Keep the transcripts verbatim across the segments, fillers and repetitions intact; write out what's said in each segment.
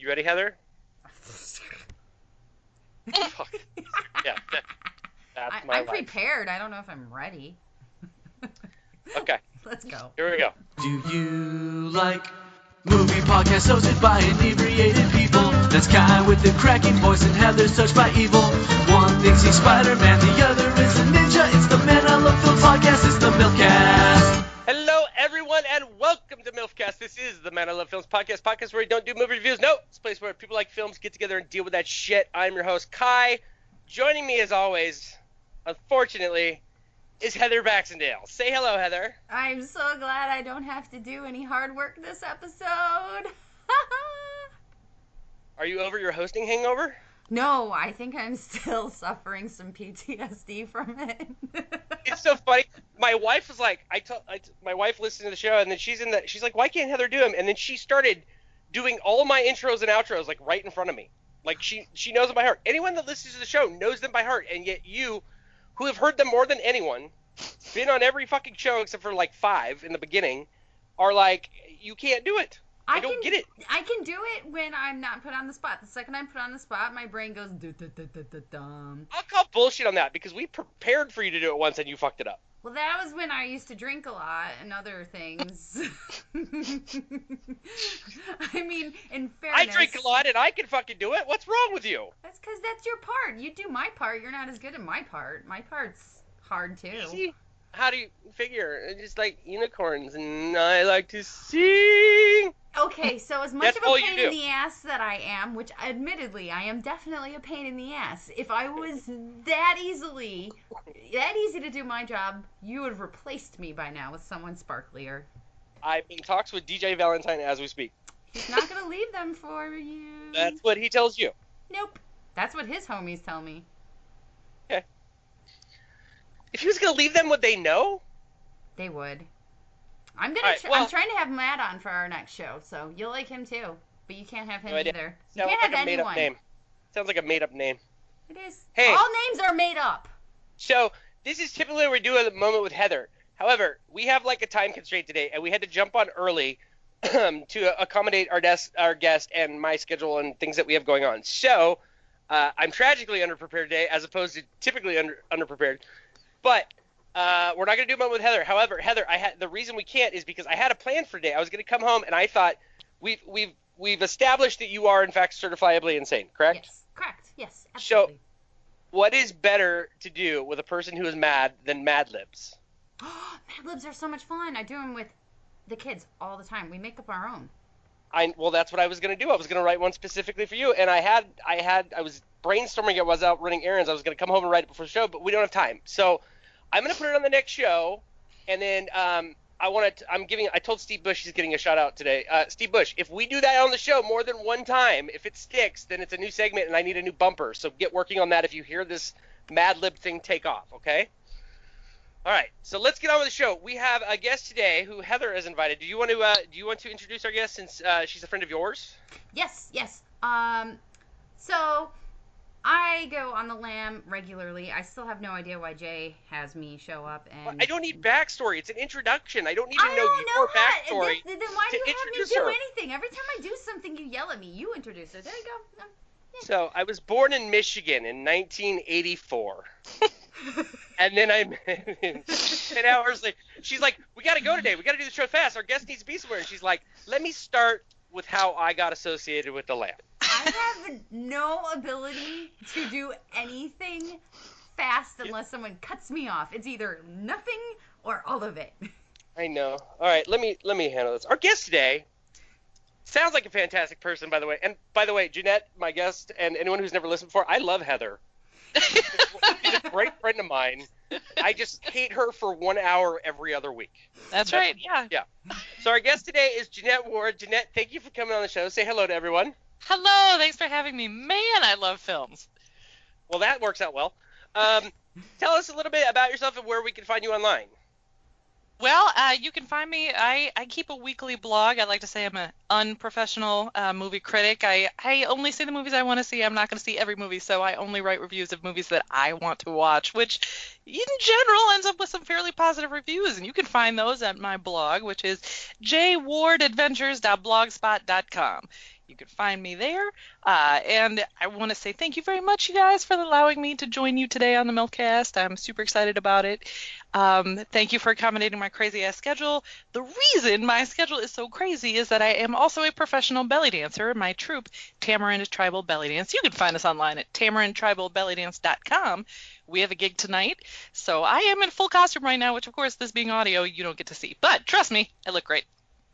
You ready, Heather? Fuck. Yeah, that, that's I, my I'm life. prepared. I don't know if I'm ready. Okay. Let's go. Here we go. Do you like movie podcasts hosted by inebriated people? That's Kai with the cracking voice and Heather's touched by evil. One thinks he's Spider-Man, the other is a ninja. It's the Man I Love Films podcast, it's the Milfcast. Hello, everyone, and welcome to MILFcast. This is the Man I Love Films podcast, podcast where we don't do movie reviews. No, it's a place where people like films get together and deal with that shit. I'm your host, Kai. Joining me, as always, unfortunately, is Heather Baxendale. Say hello, Heather. I'm so glad I don't have to do any hard work this episode. Are you over your hosting hangover? No, I think I'm still suffering some P T S D from it. It's so funny. My wife was like, I told, I t- my wife listened to the show, and then she's in the, she's like, why can't Heather do them? And then she started doing all my intros and outros like right in front of me. Like she, she knows them by heart. Anyone that listens to the show knows them by heart, and yet you, who have heard them more than anyone, been on every fucking show except for like five in the beginning, are like, you can't do it. I, I don't can, get it. I can do it when I'm not put on the spot. The second I'm put on the spot, my brain goes dum. I'll call bullshit on that because we prepared for you to do it once and you fucked it up. Well, that was when I used to drink a lot and other things. I mean, in fairness, I drink a lot and I can fucking do it. What's wrong with you? That's because that's your part. You do my part. You're not as good at my part. My part's hard too. See? How do you figure? It's just like unicorns, and I like to sing. Okay, so as much That's of a all you pain do. in the ass that I am, which admittedly I am definitely a pain in the ass, if I was that easily, that easy to do my job, you would have replaced me by now with someone sparklier. I'm in talks with D J Valentine as we speak. He's not going to leave them for you. That's what he tells you. Nope. That's what his homies tell me. Okay. If he was going to leave them, would they know? They would. I'm gonna. Right, Tr- well, I'm trying to have Matt on for our next show, so you'll like him too. But you can't have him No idea. either. You Sounds can't like have a made-up anyone. name. Sounds like a made-up name. It is. Hey. All names are made up. So this is typically what we do at the moment with Heather. However, we have like a time constraint today, and we had to jump on early to accommodate our, des- our guest and my schedule and things that we have going on. So uh, I'm tragically underprepared today, as opposed to typically under underprepared. But uh, we're not going to do a moment with Heather. However, Heather, I had the reason we can't is because I had a plan for today. I was going to come home, and I thought we've we've we've established that you are in fact certifiably insane, correct? Yes. Correct. Yes. Absolutely. So, what is better to do with a person who is mad than Mad Libs? Mad Libs are so much fun. I do them with the kids all the time. We make up our own. I well, that's what I was going to do. I was going to write one specifically for you, and I had I had I was brainstorming. I was out running errands. I was going to come home and write it before the show, but we don't have time. So I'm going to put it on the next show, and then um, I want to. I'm giving. I told Steve Bush he's getting a shout out today. Uh, Steve Bush, if we do that on the show more than one time, if it sticks, then it's a new segment, and I need a new bumper. So get working on that if you hear this Mad Lib thing take off. Okay. All right, so let's get on with the show. We have a guest today who Heather has invited. Do you want to uh, do you want to introduce our guest since uh, she's a friend of yours? Yes. Yes. Um. So I go on the lam regularly. I still have no idea why Jay has me show up, and I don't need backstory. It's an introduction. I don't need to I know don't your know that. backstory. Then, then why to do you have me introduce do her. anything? Every time I do something, you yell at me. You introduce her. There you go. Um, yeah. So I was born in Michigan in nineteen eighty-four. And then I ten hours later, she's like, we got to go today. We got to do the show fast. Our guest needs to be somewhere. And she's like, let me start with how I got associated with the lamp. I have no ability to do anything fast unless someone cuts me off. It's either nothing or all of it. I know. All right, let me let me handle this. Our guest today sounds like a fantastic person, by the way. And by the way, Jeanette, my guest, and anyone who's never listened before, I love Heather. She's a great friend of mine. I just hate her for one hour every other week. That's, That's right, yeah. Yeah. So our guest today is Jeanette Ward. Jeanette, thank you for coming on the show. Say hello to everyone. Hello, thanks for having me. Man, I love films. Well, that works out well. Um, tell us a little bit about yourself and where we can find you online. Well, uh, you can find me. I, I keep a weekly blog. I like to say I'm an unprofessional uh, movie critic. I, I only see the movies I want to see. I'm not going to see every movie, so I only write reviews of movies that I want to watch, which in general ends up with some fairly positive reviews. And you can find those at my blog, which is j ward adventures dot blogspot dot com. You can find me there. Uh, and I want to say thank you very much, you guys, for allowing me to join you today on the Milkcast. I'm super excited about it. Um, thank you for accommodating my crazy-ass schedule. The reason my schedule is so crazy is that I am also a professional belly dancer. My troupe, Tamarind Tribal Belly Dance. You can find us online at tamarind tribal belly dance dot com. We have a gig tonight, so I am in full costume right now, which, of course, this being audio, you don't get to see. But trust me, I look great.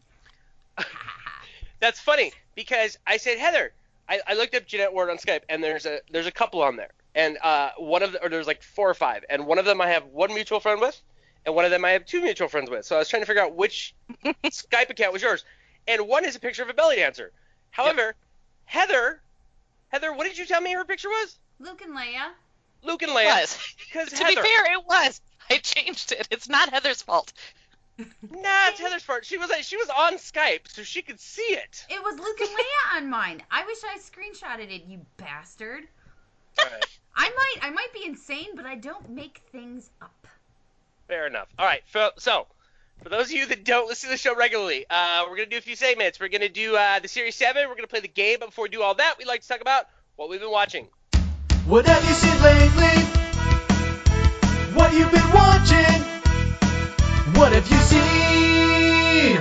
That's funny because I said, Heather, I, I looked up Jeanette Ward on Skype, and there's a there's a couple on there, and uh, one of the, or there's like four or five, and one of them I have one mutual friend with, and one of them I have two mutual friends with. So I was trying to figure out which Skype account was yours, and one is a picture of a belly dancer. However, yep. Heather, Heather, what did you tell me her picture was? Luke and Leia. Luke and Leia. Was. Because to Heather, be fair, it was. I changed it. It's not Heather's fault. Nah, it's Heather's part. She was she was on Skype, so she could see it. It was Luke and Leia on mine. I wish I screenshotted it, you bastard. All right. I might I might be insane, but I don't make things up. Fair enough. All right. So, so for those of you that don't listen to the show regularly, uh, we're gonna do a few segments. We're gonna do uh, the Series Seven. We're gonna play the game. But before we do all that, we'd like to talk about what we've been watching. What have you seen lately? What you been watching? What have you seen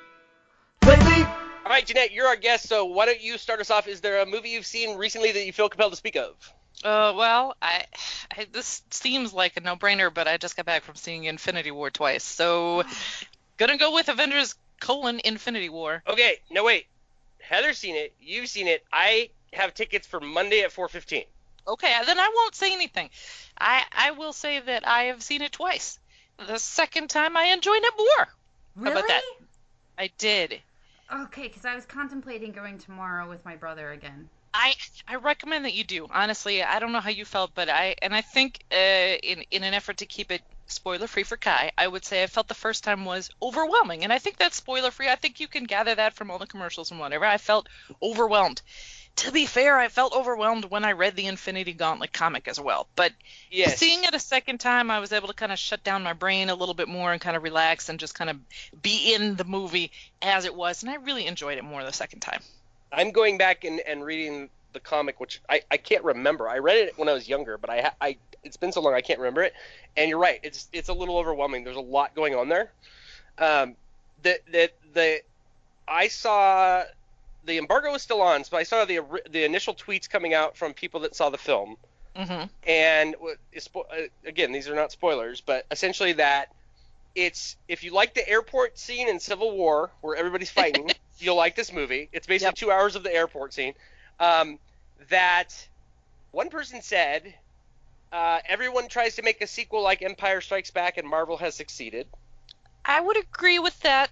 lately? All right, Jeanette, you're our guest, so why don't you start us off? Is there a movie you've seen recently that you feel compelled to speak of? Uh, well, I, I this seems like a no-brainer, but I just got back from seeing Infinity War twice, so gonna go with Avengers colon Infinity War. Okay, no wait. Heather's seen it. You've seen it. I have tickets for Monday at four fifteen. Okay, then I won't say anything. I I will say that I have seen it twice. The second time I enjoyed it more. Really? How about that? I did. Okay, because I was contemplating going tomorrow with my brother again. I I recommend that you do. Honestly, I don't know how you felt, but I and I think uh, in in an effort to keep it spoiler free for Kai, I would say I felt the first time was overwhelming, and I think that's spoiler free. I think you can gather that from all the commercials and whatever. I felt overwhelmed. To be fair, I felt overwhelmed when I read the Infinity Gauntlet comic as well. But yes. Seeing it a second time, I was able to kind of shut down my brain a little bit more and kind of relax and just kind of be in the movie as it was. And I really enjoyed it more the second time. I'm going back and, and reading the comic, which I, I can't remember. I read it when I was younger, but I, I it's been so long I can't remember it. And you're right, it's it's a little overwhelming. There's a lot going on there. Um, the the the I saw. The embargo was still on, so I saw the the initial tweets coming out from people that saw the film. Mm-hmm. And again, these are not spoilers, but essentially that it's if you like the airport scene in Civil War where everybody's fighting, you'll like this movie. It's basically yep. two hours of the airport scene. Um, that one person said uh, everyone tries to make a sequel like Empire Strikes Back, and Marvel has succeeded. I would agree with that.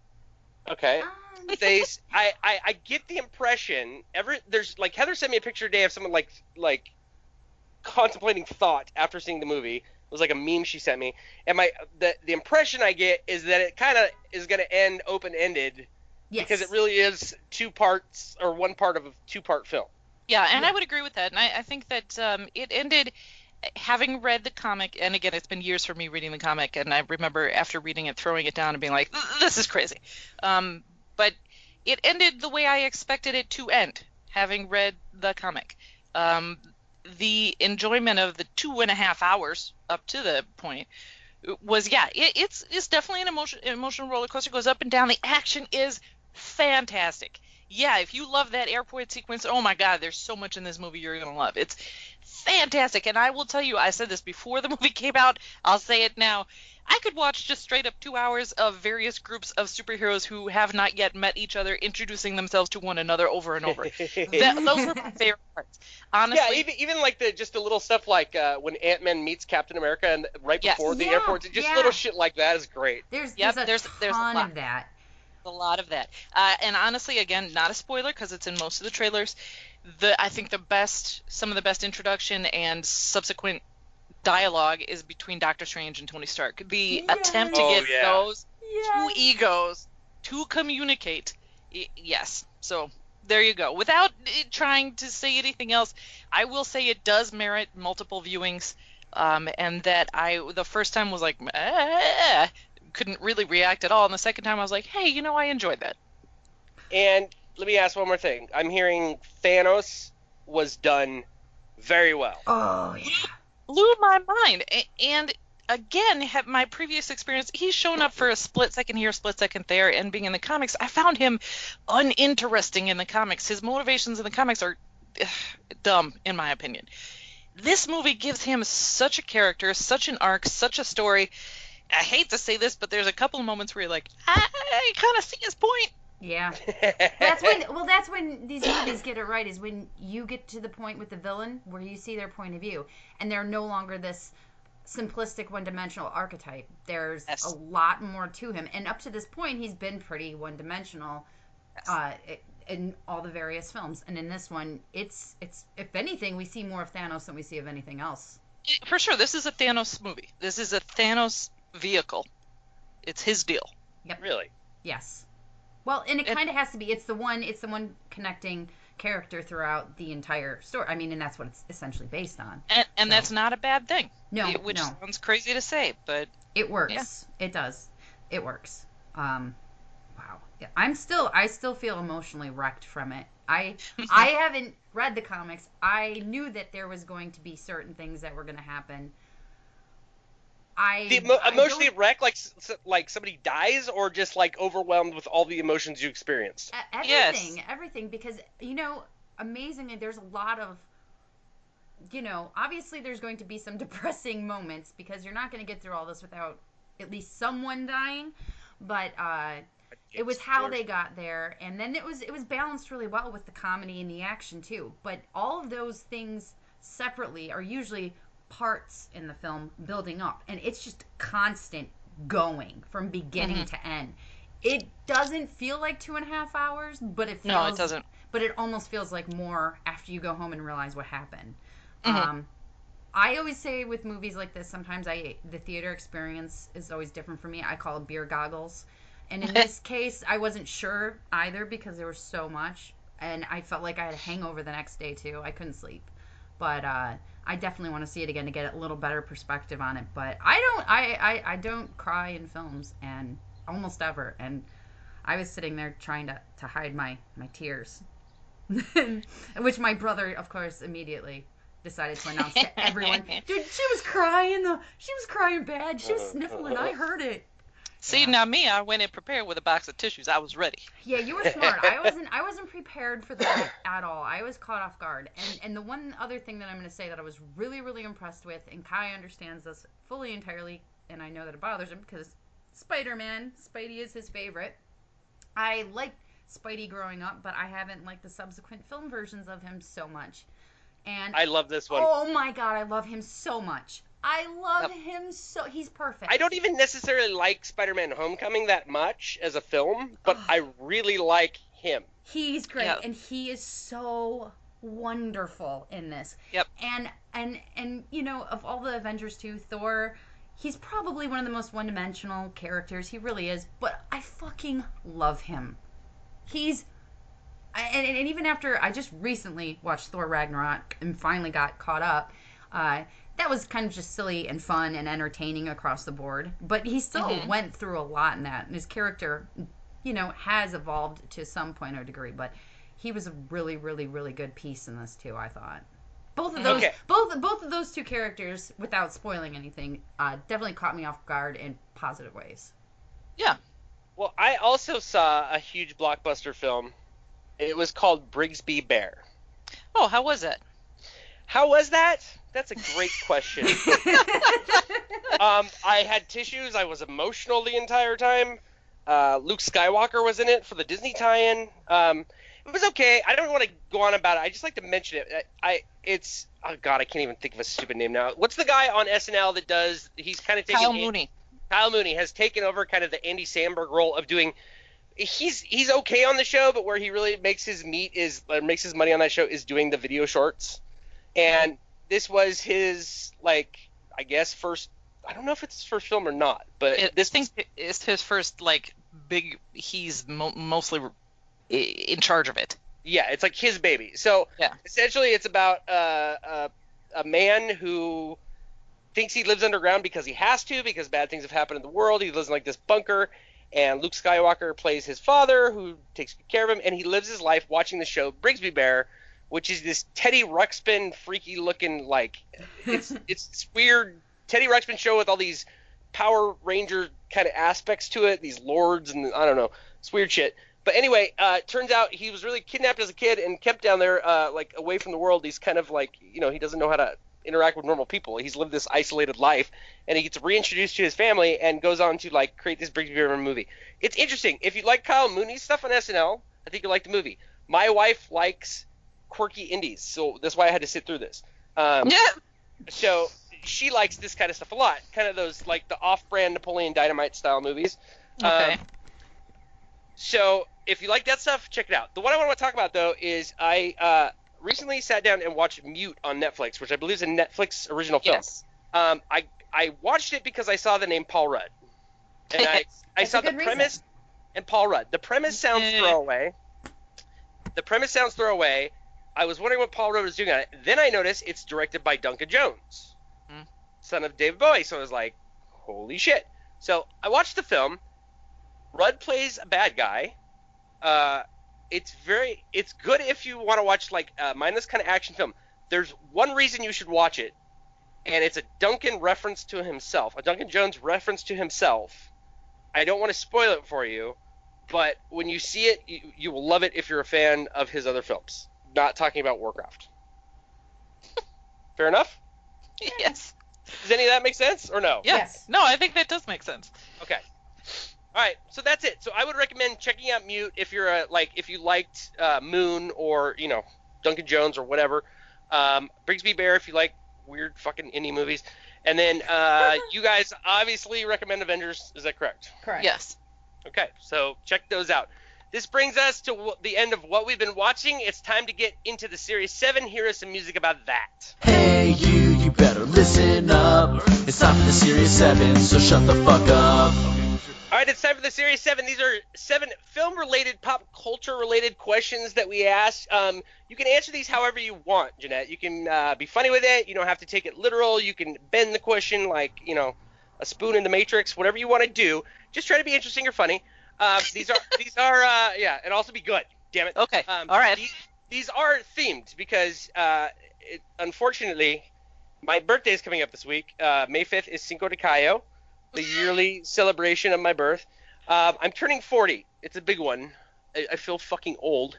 Okay. They, I, I, I get the impression every there's like Heather sent me a picture today of someone like like contemplating thought after seeing the movie. It was like a meme she sent me, and my the the impression I get is that it kind of is going to end open ended yes. because it really is two parts or one part of a two part film. Yeah, and yeah. I would agree with that, and I, I think that um, it ended. Having read the comic, and again, it's been years for me reading the comic, and I remember after reading it, throwing it down and being like, "This is crazy." Um, But it ended the way I expected it to end, having read the comic. Um, the enjoyment of the two and a half hours up to the point was, yeah, it, it's it's definitely an emotion, emotional roller coaster. It goes up and down. The action is fantastic. Yeah, if you love that airport sequence, oh my God, there's so much in this movie you're going to love. It's fantastic. And I will tell you, I said this before the movie came out. I'll say it now. I could watch just straight up two hours of various groups of superheroes who have not yet met each other introducing themselves to one another over and over. that, those were my favorite parts. Honestly. Yeah, even, even like the just the little stuff like uh, when Ant-Man meets Captain America and right before yes. the yeah, airport, just yeah. little shit like that is great. There's, yep, there's a there's, ton there's a lot. of that. A lot of that. Uh, and honestly, again, not a spoiler because it's in most of the trailers. The I think the best, some of the best introduction and subsequent dialogue is between Doctor Strange and Tony Stark. The Yes. attempt to Oh, get yeah. those Yes. two egos to communicate. Y- yes. So there you go. Without uh, trying to say anything else, I will say it does merit multiple viewings. Um, and that I the first time was like, eh, couldn't really react at all. And the second time I was like, hey, you know, I enjoyed that. And let me ask one more thing. I'm hearing Thanos was done very well. Oh yeah. Blew my mind. A- And again, have my previous experience, he's shown up for a split second here, split second there, and being in the comics, I found him uninteresting in the comics. His motivations in the comics are ugh, dumb, in my opinion. This movie gives him such a character, such an arc, such a story. I hate to say this, but there's a couple of moments where you're like, I, I kind of see his point. Yeah. That's when well that's when these movies get it right, is when you get to the point with the villain where you see their point of view and they're no longer this simplistic one-dimensional archetype. There's Yes. a lot more to him, and up to this point he's been pretty one-dimensional Yes. uh, in all the various films, and in this one it's it's if anything we see more of Thanos than we see of anything else. For sure, this is a Thanos movie. This is a Thanos vehicle. It's his deal. Really? Yes. Well, and it It- kind of has to be. It's the one. It's the one connecting character throughout the entire story. I mean, and that's what it's essentially based on. And, and So- that's not a bad thing. No, It- which no, sounds crazy to say, but it works. It does. It works. Um, wow. Yeah, I'm still. I still feel emotionally wrecked from it. I I haven't read the comics. I knew that there was going to be certain things that were going to happen. I The emo- I emotionally don't- wrecked, like s- s- like somebody dies, or just like overwhelmed with all the emotions you experienced. E- Yes. Everything, everything, because you know, amazingly, there's a lot of, you know, obviously there's going to be some depressing moments because you're not going to get through all this without at least someone dying, but uh, it was how they got there, and then it was it was balanced really well with the comedy and the action too. But all of those things separately are usually parts in the film building up, and it's just constant going from beginning Mhm. to end. It doesn't feel like two and a half hours, but it feels, no, it doesn't. but it almost feels like more after you go home and realize what happened. Mhm. Um, I always say with movies like this, sometimes I the theater experience is always different for me. I call it beer goggles, and in this case, I wasn't sure either because there was so much, and I felt like I had a hangover the next day too. I couldn't sleep, but uh, I definitely want to see it again to get a little better perspective on it. But I don't, I, I, I don't cry in films, and almost ever, and I was sitting there trying to, to hide my, my tears, which my brother, of course, immediately decided to announce to everyone. Dude, she was crying. The she was crying bad. She was sniffling. I heard it. See, Yeah. now me, I went in prepared with a box of tissues. I was ready. Yeah, you were smart. I wasn't. I wasn't prepared for that at all. I was caught off guard. And and the one other thing that I'm going to say that I was really really impressed with, and Kai understands this fully entirely, and I know that it bothers him because Spider-Man, Spidey is his favorite. I liked Spidey growing up, but I haven't liked the subsequent film versions of him so much. And I love this one. oh my god, I love him so much. I love Yep. him so. He's perfect. I don't even necessarily like Spider-Man: Homecoming that much as a film, but Oh. I really like him. He's great, Yeah. and he is so wonderful in this. Yep. And and and you know, of all the Avengers too, Thor, he's probably one of the most one-dimensional characters. He really is. But I fucking love him. He's I, and, and even after I just recently watched Thor Ragnarok and finally got caught up, uh, that was kind of just silly and fun and entertaining across the board. But he still Mhm. went through a lot in that, and his character, you know, has evolved to some point or degree. But he was a really, really, really good piece in this too. I thought both of those, Okay. both both of those two characters, without spoiling anything, uh, definitely caught me off guard in positive ways. Yeah. Well, I also saw a huge blockbuster film. It was called Brigsby Bear. Oh, how was it? How was that? That's a great question. um, I had tissues. I was emotional the entire time. Uh, Luke Skywalker was in it for the Disney tie-in. Um, it was okay. I don't want to go on about it. I just like to mention it. I, I it's oh god, I can't even think of a stupid name now. What's the guy on S N L that does? He's kind of taking Kyle Mooney. Kyle Mooney has taken over kind of the Andy Samberg role of doing. He's he's okay on the show, but where he really makes his meat is or makes his money on that show is doing the video shorts. And this was his like I guess first. I don't know if it's his first film or not, but It, this I think it's his first, like, big, he's mo- mostly i- in charge of it. yeah, it's like his baby. So Yeah. essentially, it's about uh, a a man who thinks he lives underground because he has to, because bad things have happened in the world. He lives in like this bunker, and Luke Skywalker plays his father, who takes good care of him, and he lives his life watching the show Brigsby Bear, which is this Teddy Ruxpin freaky looking, like, it's it's this weird Teddy Ruxpin show with all these Power Ranger kind of aspects to it, these lords and I don't know, it's weird shit. But anyway, uh, turns out he was really kidnapped as a kid and kept down there, uh, like away from the world. He's kind of like, you know, he doesn't know how to interact with normal people. He's lived this isolated life, and he gets reintroduced to his family and goes on to like create this Brigsby Bear movie. It's interesting. If you like Kyle Mooney's stuff on S N L, I think you'll like the movie. My wife likes quirky indies, so that's why I had to sit through this. Um, Yeah. So she likes this kind of stuff a lot, kind of those like the off-brand Napoleon Dynamite style movies. Okay. Um, so if you like that stuff, check it out. The one I want to talk about though is I uh, recently sat down and watched Mute on Netflix, which I believe is a Netflix original film. Yes. Um, I I watched it because I saw the name Paul Rudd, and I I That's saw a the good reason. premise and Paul Rudd. The premise sounds Yeah. throwaway. The premise sounds throwaway. I was wondering what Paul Rudd was doing on it. Then I noticed it's directed by Duncan Jones, Hmm. son of David Bowie. So I was like, holy shit. So I watched the film. Rudd plays a bad guy. Uh, it's very, it's good if you want to watch like a mindless kind of action film. There's one reason you should watch it, and it's a Duncan reference to himself, a Duncan Jones reference to himself. I don't want to spoil it for you, but when you see it, you, you will love it if you're a fan of his other films. Not talking about Warcraft. Fair enough? Yes. Does any of that make sense or no? Yeah. Yes. No, I think that does make sense. Okay. All right, so that's it. So I would recommend checking out Mute if you're a, like if you liked uh, Moon or you know Duncan Jones or whatever. Um, Brigsby Bear if you like weird fucking indie movies, and then uh, you guys obviously recommend Avengers. Is that correct? Correct. Yes. Okay, so check those out. This brings us to w- the end of what we've been watching. It's time to get into the Series seven. Here is some music about that. Hey you, you better listen up. It's time for the Series seven, so shut the fuck up. All right, it's time for the Series seven. These are seven film-related, pop culture-related questions that we ask. Um, you can answer these however you want, Jeanette. You can uh, be funny with it. You don't have to take it literal. You can bend the question like, you know, a spoon in the Matrix, whatever you want to do. Just try to be interesting or funny. Uh, these are, these are, uh, yeah, and also be good. Damn it. Okay. Um, All right. These, these are themed because, uh, it, unfortunately, my birthday is coming up this week. Uh, May fifth is Cinco de Mayo, the yearly celebration of my birth. Um, I'm turning forty. It's a big one. I, I feel fucking old.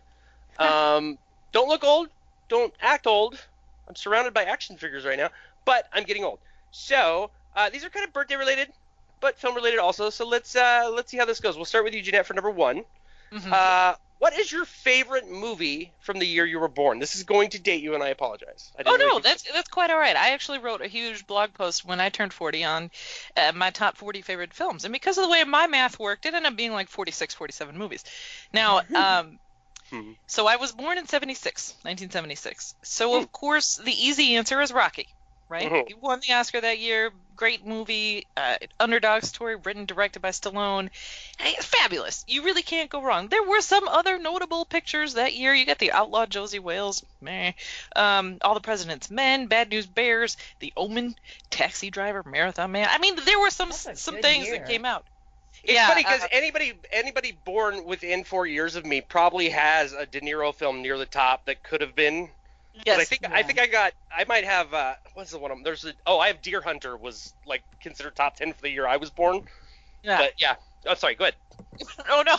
Um, don't look old. Don't act old. I'm surrounded by action figures right now, but I'm getting old. So uh, these are kind of birthday related, but film related also. So let's uh, let's see how this goes. We'll start with you, Jeanette, for number one. Mhm. Uh, what is your favorite movie from the year you were born? This is going to date you, and I apologize. I didn't Oh really no, think- that's that's quite all right. I actually wrote a huge blog post when I turned forty on uh, my top forty favorite films, and because of the way my math worked, it ended up being like forty-six, forty-seven movies. Now, um, Hmm. so I was born in seventy-six, nineteen seventy-six. So Hmm. of course the easy answer is Rocky, right? Mhm. He won the Oscar that year. Great movie, uh, underdog story, written, directed by Stallone. Hey, fabulous. You really can't go wrong. There were some other notable pictures that year. You got The Outlaw Josie Wales, meh. Um, All the President's Men, Bad News Bears, The Omen, Taxi Driver, Marathon Man. I mean, there were some That's a some good things year. that came out. It's Yeah, funny because uh, anybody anybody born within four years of me probably has a De Niro film near the top that could have been. Yes. But I think I Yeah. think I got I might have uh, what's the one of them? There's a, oh I have Deer Hunter was like considered top ten for the year I was born. yeah. But yeah. Oh sorry. Go ahead. Oh no.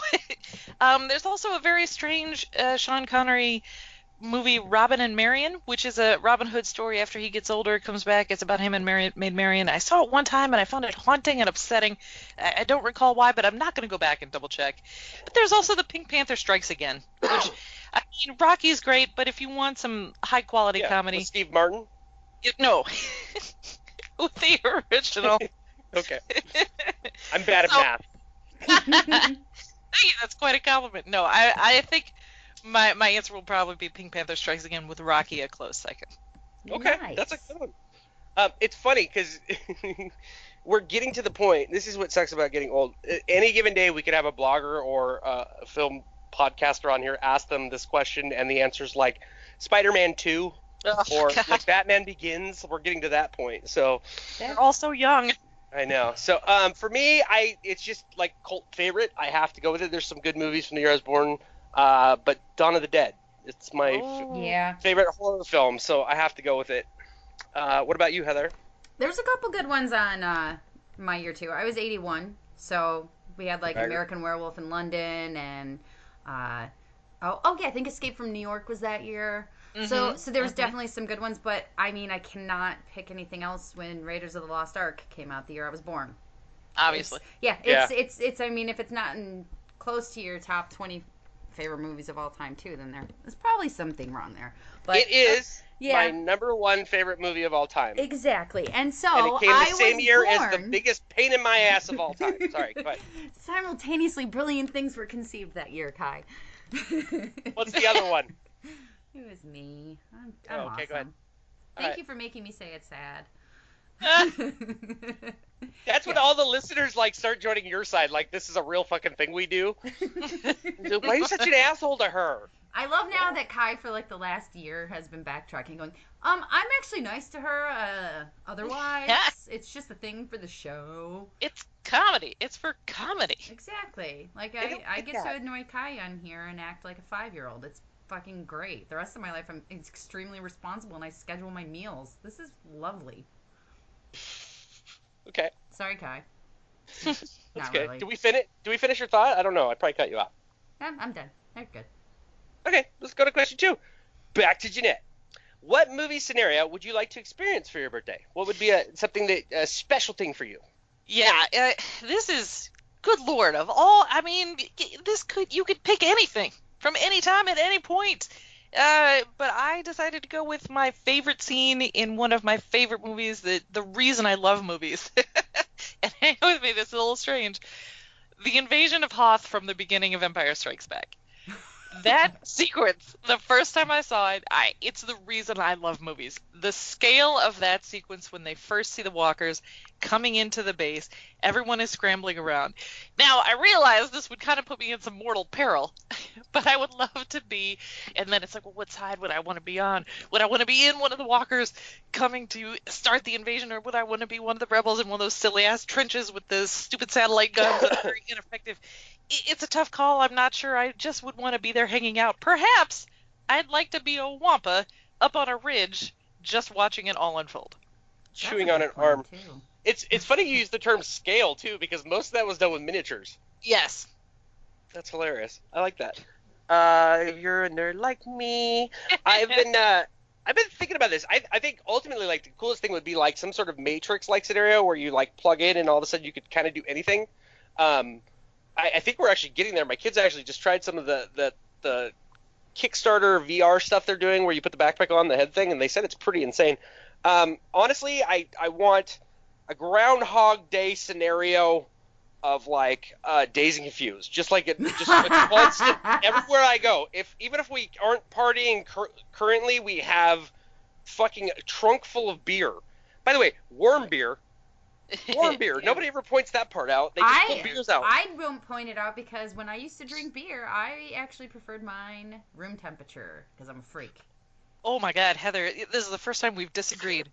um, there's also a very strange uh, Sean Connery movie, Robin and Marion, which is a Robin Hood story after he gets older, comes back. It's about him and Marion, Maid Marian. I saw it one time and I found it haunting and upsetting. I, I don't recall why, but I'm not going to go back and double check. But there's also the Pink Panther Strikes Again, which I mean, Rocky's great, but if you want some high quality Yeah, comedy, with Steve Martin. you, no, with the original. Okay. I'm bad at So- math. Hey, that's quite a compliment. No, I, I think my my answer will probably be Pink Panther Strikes Again with Rocky a close second. Okay, Nice. that's a good one. Um, it's funny because we're getting to the point. This is what sucks about getting old. Uh, Any given day, we could have a blogger or uh, a film podcaster on here ask them this question, and the answer's like Spider-Man two Oh, or God. like Batman Begins. We're getting to that point. So They're all so young. I know. So, um, for me, I it's just like cult favorite. I have to go with it. There's some good movies from the year I was born, uh, but Dawn of the Dead. It's my f- Oh. Yeah. favorite horror film, so I have to go with it. Uh, what about you, Heather? There's a couple good ones on uh, my year too. I was eighty-one, so we had like Right. American Werewolf in London and uh, oh oh yeah, I think Escape from New York was that year. So Mhm, so there was mhm. definitely some good ones, but I mean I cannot pick anything else when Raiders of the Lost Ark came out the year I was born. Obviously. It's, yeah, it's it's it's I mean if it's not in close to your top twenty favorite movies of all time too, then there's probably something wrong there. But It is yeah. my number one favorite movie of all time. exactly. And so and it came the I same was year born... as the biggest pain in my ass of all time. Sorry, go ahead. Simultaneously brilliant things were conceived that year, Kai. What's the other one? It was me. I'm, Oh, I'm okay, awesome. go ahead. Thank Alright. you for making me say it's sad. That's when all the listeners like start joining your side. Like this is a real fucking thing we do. Why are you such an asshole to her? I love now that Kai for like the last year has been backtracking, going, um, I'm actually nice to her. Uh, otherwise, Yeah. it's just a thing for the show. It's comedy. It's for comedy. Exactly. Like I I, don't I like get that. to annoy Kai on here and act like a five-year-old. It's fucking great. The rest of my life, I'm extremely responsible and I schedule my meals. This is lovely. Okay, Sorry, Kai. that's Not good. really. Do we finish? Do we finish your thought? I don't know. I probably cut you off. I'm, I'm done. They're good. Okay, let's go to question two. Back to Jeanette. What movie scenario would you like to experience for your birthday? What would be a something that a special thing for you? Yeah, uh, this is good lord of all. I mean, y- this could you could pick anything from any time at any point. Uh, but I decided to go with my favorite scene in one of my favorite movies. The the reason I love movies. And hang with me, this is a little strange. The invasion of Hoth from the beginning of Empire Strikes Back. That sequence, the first time I saw it, I it's the reason I love movies. The scale of that sequence when they first see the walkers coming into the base, everyone is scrambling around. Now, I realize this would kind of put me in some mortal peril, but I would love to be, and then it's like, well, what side would I want to be on? Would I want to be in one of the walkers coming to start the invasion, or would I want to be one of the rebels in one of those silly-ass trenches with the stupid satellite guns that are very ineffective? It's a tough call. I'm not sure. I just would want to be there hanging out. Perhaps I'd like to be a wampa up on a ridge just watching it all unfold. Chewing That's on a an good plan, arm. too. It's it's funny you use the term scale too because most of that was done with miniatures. Yes. That's hilarious. I like that. Uh, if you're a nerd like me, I've been uh, I've been thinking about this. I I think ultimately like the coolest thing would be like some sort of Matrix like scenario where you like plug in and all of a sudden you could kind of do anything. Um, I, I think we're actually getting there. My kids actually just tried some of the the the Kickstarter V R stuff they're doing where you put the backpack on the head thing, and they said it's pretty insane. Um, honestly, I I want a Groundhog Day scenario of like uh, Dazed and Confused, just like it, just a constant everywhere I go. If even if we aren't partying cur- currently, we have fucking a trunk full of beer. By the way, worm beer, warm beer. Nobody ever points that part out. They just I, pull beers out. I won't point it out because when I used to drink beer, I actually preferred mine room temperature because I'm a freak. Oh my God, Heather, this is the first time we've disagreed.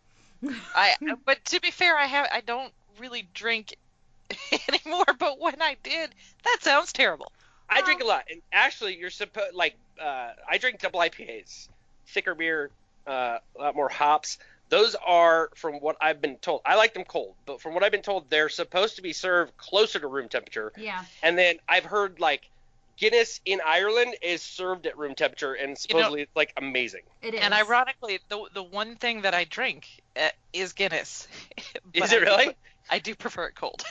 I, but to be fair, I have I don't really drink anymore. But when I did, that sounds terrible. I drink a lot, and actually, you're supposed like uh, I drink double I P As, thicker beer, uh, a lot more hops. Those are, from what I've been told, I like them cold, but from what I've been told, they're supposed to be served closer to room temperature. Yeah. And then I've heard like Guinness in Ireland is served at room temperature, and supposedly it's like amazing. It is. And ironically, the the one thing that I drink uh, is Guinness. But Is it I do really? pre- I do prefer it cold.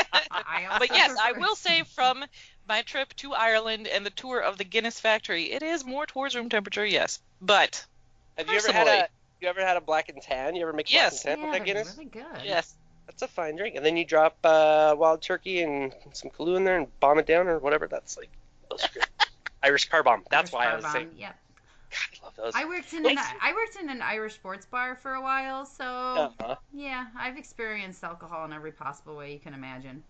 I also But yes, I prefer- will say from my trip to Ireland and the tour of the Guinness factory, it is more towards room temperature, yes. But Have you ever had a Personally. you ever had a black and tan? You ever make Yes. black and tan Yeah, with that they're Guinness? really good. yes, That's a fine drink. And then you drop uh, wild turkey and some Kahlua in there and bomb it down or whatever. That's like those are good. Irish car bomb. That's Irish why I car was bomb, saying. Yep. God, I love those. I worked in Well, an I worked in an Irish sports bar for a while, so Uh-huh. yeah, I've experienced alcohol in every possible way you can imagine.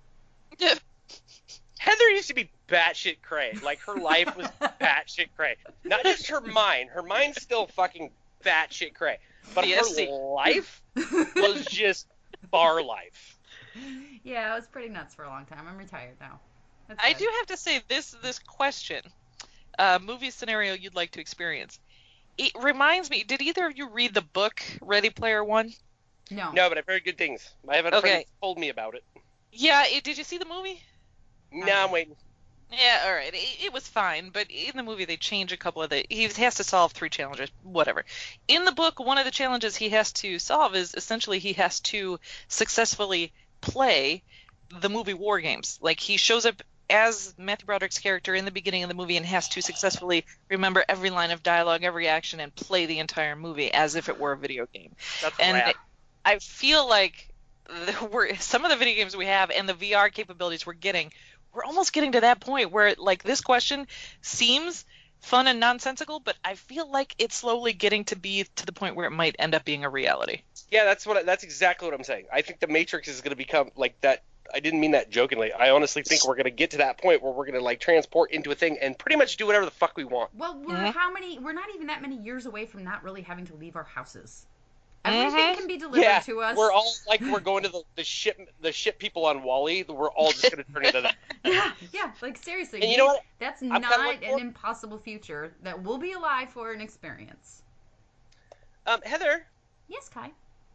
Heather used to be batshit cray. Like her life was batshit cray. Not just her mind. Her mind's still fucking batshit cray. But B S C. her life was just bar life. Yeah, I was pretty nuts for a long time. I'm retired now. That's I good. do have to say this this question, uh, movie scenario you'd like to experience. It reminds me. Did either of you read the book Ready Player One? No. No, but I've heard good things. I have a friend Okay. that's told me about it. Yeah. It, did you see the movie? Now I'm waiting. Yeah, all right. It, it was fine, but in the movie they change a couple of the. He has to solve three challenges, whatever. In the book, one of the challenges he has to solve is essentially he has to successfully play the movie War Games. Like he shows up as Matthew Broderick's character in the beginning of the movie and has to successfully remember every line of dialogue, every action, and play the entire movie as if it were a video game. That's And rad. I feel like the, we're, some of the video games we have and the V R capabilities we're getting, we're almost getting to that point where like this question seems fun and nonsensical, but I feel like it's slowly getting to be to the point where it might end up being a reality. Yeah, that's what. I, that's exactly what I'm saying. I think the Matrix is going to become like that. I didn't mean that jokingly. I honestly think we're going to get to that point where we're going to like transport into a thing and pretty much do whatever the fuck we want. Well, we're Mhm. how many? We're not even that many years away from not really having to leave our houses. Everything Mhm. can be delivered Yeah, to us. we're all like we're going to the, the ship the ship people on Wall-E. We're all just going to turn into that. Yeah, yeah. Like seriously. And you know what? That's kinda not looking an forward- impossible future that we'll be alive for and experience. Um, Heather, Yes, Kai.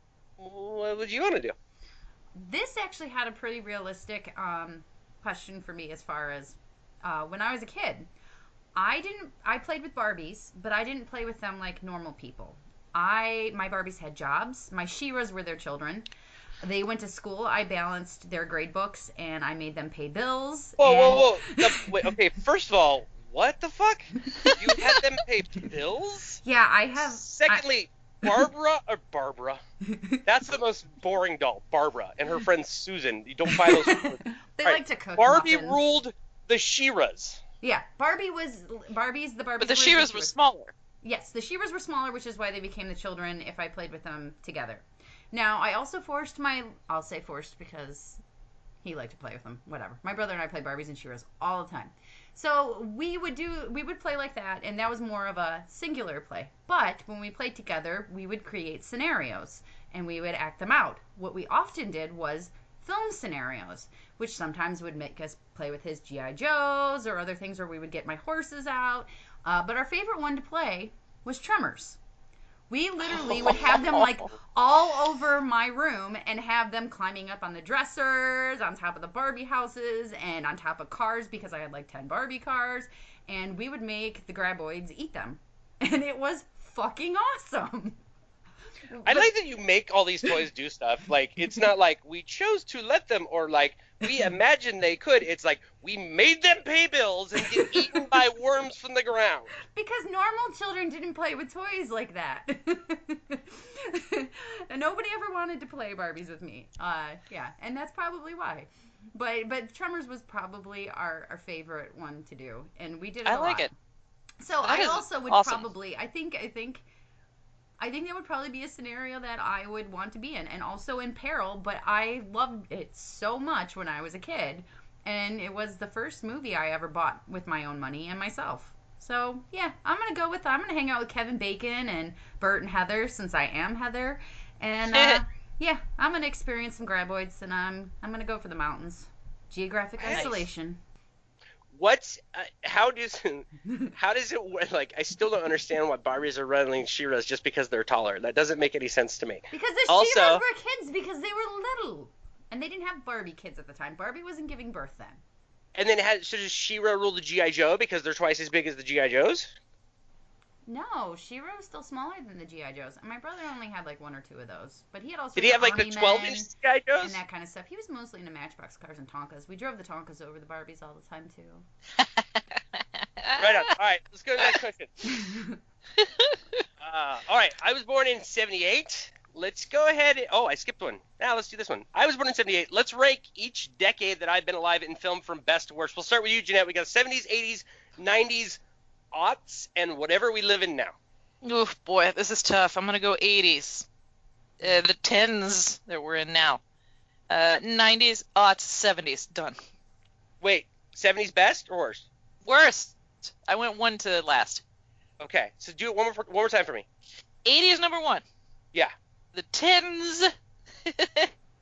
what would you want to do? This actually had a pretty realistic um, question for me as far as uh, when I was a kid. I didn't. I played with Barbies, but I didn't play with them like normal people. I my Barbies had jobs. My She-Ras were their children. They went to school. I balanced their grade books, and I made them pay bills. Whoa, and... whoa, whoa! The, wait, okay, first of all, what the fuck? You had them pay bills? Yeah, I have. Secondly, Barbara or Barbara? I... That's the most boring doll, Barbara, and her friend Susan. You don't buy those. they All right, like to cook. Barbie muffins. ruled the She-Ras. Yeah, Barbie was Barbie's the Barbies. But the were She-Ras were smaller. Yes, the She-Ras were smaller, which is why they became the children if I played with them together. Now, I also forced my, I'll say forced because he liked to play with them, whatever. My brother and I played Barbies and She-Ras all the time. So we would do, we would play like that, and that was more of a singular play. But when we played together, we would create scenarios, and we would act them out. What we often did was film scenarios, which sometimes would make us play with his G I. Joes or other things where we would get my horses out. Uh, but our favorite one to play was Tremors. We literally would have them like all over my room and have them climbing up on the dressers, on top of the Barbie houses, and on top of cars because I had like ten Barbie cars. And we would make the graboids eat them. And it was fucking awesome. I But- like that you make all these toys do stuff. Like, it's not like we chose to let them or like we imagined they could. It's like we made them pay bills and get eaten by worms from the ground. Because normal children didn't play with toys like that. And nobody ever wanted to play Barbies with me. Uh, yeah, and that's probably why. But but Tremors was probably our, our favorite one to do, and we did it I a like lot. it. So That I is also would awesome. probably I think I think I think that would probably be a scenario that I would want to be in, and also in peril. But I loved it so much when I was a kid, and it was the first movie I ever bought with my own money and myself. So yeah, I'm gonna go with I'm gonna hang out with Kevin Bacon and Bert and Heather since I am Heather, and uh, yeah, I'm gonna experience some graboids, and I'm I'm gonna go for the mountains. Geographic Nice. isolation. What's uh, how does how does it work? Like, I still don't understand why Barbies are running She-Ras just because they're taller. That doesn't make any sense to me. Because the Also- She-Ras were kids because they were little. And they didn't have Barbie kids at the time. Barbie wasn't giving birth then. And then has, so does She-Ra rule the G I. Joe because they're twice as big as the G I. Joes? No, She-Ra was still smaller than the G I. Joes. And my brother only had like one or two of those. But he had also Did he have like the Army twelve Men inch G I. Joes? and that kind of stuff. He was mostly into Matchbox cars and Tonkas. We drove the Tonkas over the Barbies all the time too. Right on. All right, let's go to the next question. Uh, all right, I was born in seventy-eight. Let's go ahead. And, oh, I skipped one. Now let's do this one. I was born in seventy-eight. Let's rank each decade that I've been alive in film from best to worst. We'll start with you, Jeanette. We got seventies, eighties, nineties, aughts, and whatever we live in now. Oof, boy, this is tough. I'm gonna go eighties, uh, the tens that we're in now, uh, nineties, aughts, seventies. Done. Wait, seventies best or worst? Worst. I went one to last. Okay, so do it one more one more time for me. eighties number one. Yeah. The tens.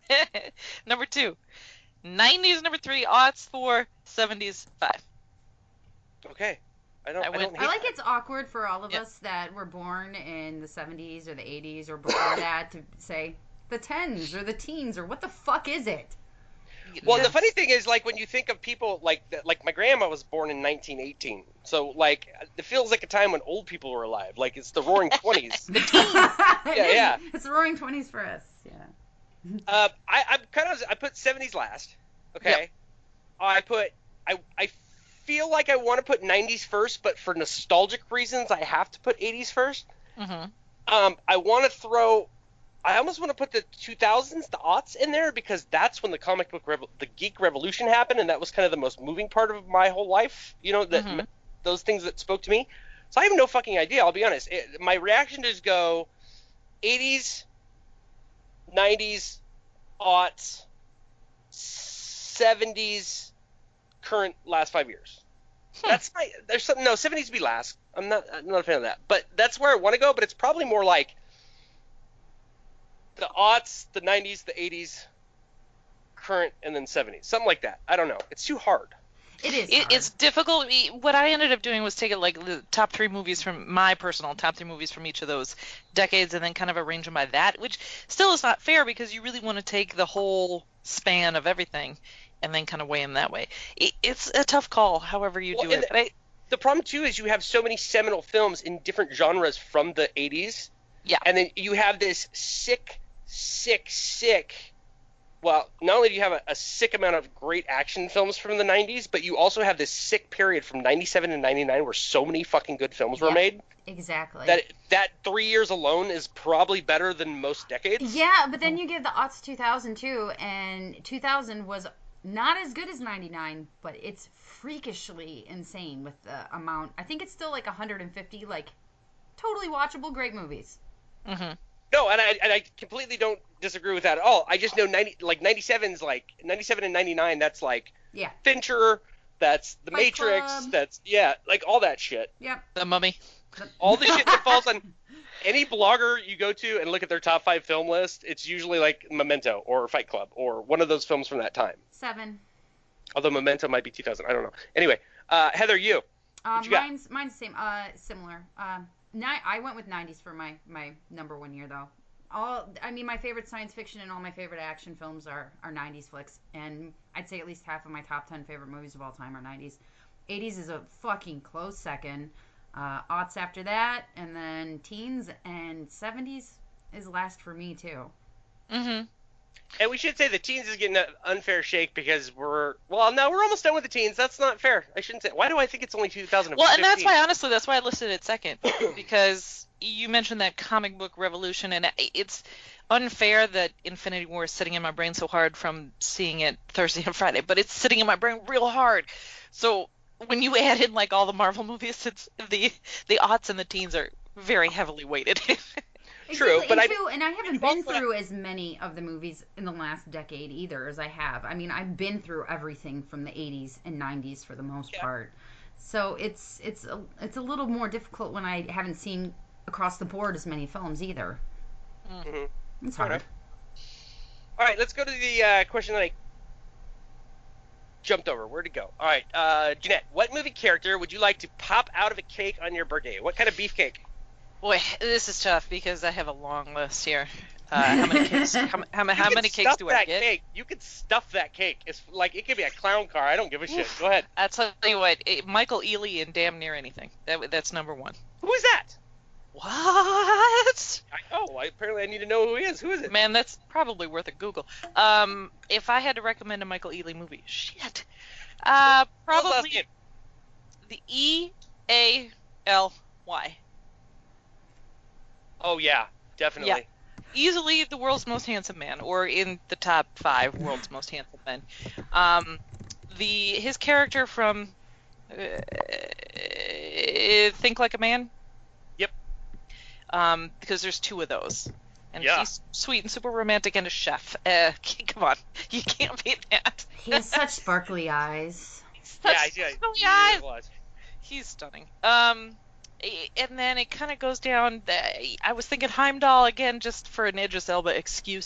Number two. nineties, number three. Aughts, four. seventies, five. Okay. I don't. I I, went- don't I hate like that. it's awkward for all of Yeah. us that were born in the seventies or the eighties or before that to say the tens or the teens or what the fuck is it? Well, Yeah. the funny thing is, like, when you think of people like that, like my grandma was born in nineteen eighteen, so like it feels like a time when old people were alive. Like it's the Roaring Twenties. yeah, yeah. It's the roaring twenties for us. Yeah. Uh, I, I'm kind of I put seventies last. Okay. Yep. I put I I feel like I want to put nineties first, but for nostalgic reasons, I have to put eighties first. Mhm. Um, I want to throw. I almost want to put the two thousands, the aughts, in there because that's when the comic book, revo- the geek revolution happened, and that was kind of the most moving part of my whole life. You know, that Mhm. those things that spoke to me. So I have no fucking idea. I'll be honest. It, my reaction is go eighties, nineties, aughts, seventies, current last five years. Hmm. That's my. There's something. No, seventies would be last. I'm not. I'm not a fan of that. But that's where I want to go. But it's probably more like the aughts, the nineties, the eighties, current, and then seventies. Something like that. I don't know. It's too hard. It is. It, hard. it's difficult. E- What I ended up doing was taking like the top three movies from my personal top three movies from each of those decades, and then kind of arrange them by that, which still is not fair because you really want to take the whole span of everything, and then kind of weigh them that way. It, it's a tough call, however you Well, do and it. But I, The problem too is you have so many seminal films in different genres from the eighties. Yeah. And then you have this sick, sick, sick. Well, not only do you have a, a sick amount of great action films from the nineties, but you also have this sick period from ninety-seven and ninety-nine where so many fucking good films were Yeah. made. Exactly. That that three years alone is probably better than most decades. Yeah, but then you give the aughts two thousand too, and two thousand was not as good as ninety-nine, but it's freakishly insane with the amount. I think it's still like one hundred fifty, like, totally watchable, great movies. mhm. No, and I and I completely don't disagree with that at all. I just know ninety like ninety-seven's like ninety-seven and ninety-nine. That's like Yeah. Fincher. That's The Fight Matrix. Club. That's yeah, like all that shit. Yep. The Mummy. All the shit that falls on any blogger you go to and look at their top five film list. It's usually like Memento or Fight Club or one of those films from that time. Seven. Although Memento might be two thousand. I don't know. Anyway, uh, Heather, you. Um, you got? mine's mine's the same. Uh, similar. Um, ni- I went with nineties for my my number one year though. All I mean, my favorite science fiction and all my favorite action films are are nineties flicks, and I'd say at least half of my top ten favorite movies of all time are nineties. eighties is a fucking close second. Uh, aughts after that, and then teens, and seventies is last for me too. Mhm. And we should say the teens is getting an unfair shake because we're well, no, we're almost done with the teens. That's not fair. I shouldn't say. Why do I think it's only two thousand fifteen? Well, and that's why, honestly, that's why I listed it second, because you mentioned that comic book revolution, and it's unfair that Infinity War is sitting in my brain so hard from seeing it Thursday and Friday, but it's sitting in my brain real hard. So when you add in like all the Marvel movies, it's the the aughts and the teens are very heavily weighted. True, Exactly, but and I- too, and I haven't been also- through as many of the movies in the last decade either as I have. I mean, I've been through everything from the eighties and nineties for the most Yeah. part. So it's it's a, it's a little more difficult when I haven't seen across the board as many films either. Mhm. It's Fair hard. enough. All right, let's go to the uh, question that I jumped over. Where'd it go? All right, uh, Jeanette, what movie character would you like to pop out of a cake on your birthday? What kind of beefcake? Boy, this is tough because I have a long list here. Uh, how many cakes? How, ma- how, ma- You how can many cakes stuff do that I get? Cake. You could stuff that cake. It's like it could be a clown car. I don't give a shit. Go ahead. I'll tell you what, it, Michael Ealy in Damn Near Anything. That, that's number one. Who is that? What? I, oh, I, apparently I need to know who he is. Who is it? Man, that's probably worth a Google. Um, if I had to recommend a Michael Ealy movie, shit. Uh, What's his last probably name? the E A L Y. Oh yeah, definitely. Easily the world's most handsome man, or in the top five world's most handsome men. Um, the his character from uh, Think Like a Man. Yep. Um, because there's two of those, and Yeah. he's sweet and super romantic and a chef. Uh, come on, you can't beat that. He has such sparkly eyes. Yeah, Such yeah, sparkly he eyes. really was. He's stunning. Um, eh, and then it kind of goes down. The, I was thinking Heimdall again, just for an Idris Elba excuse.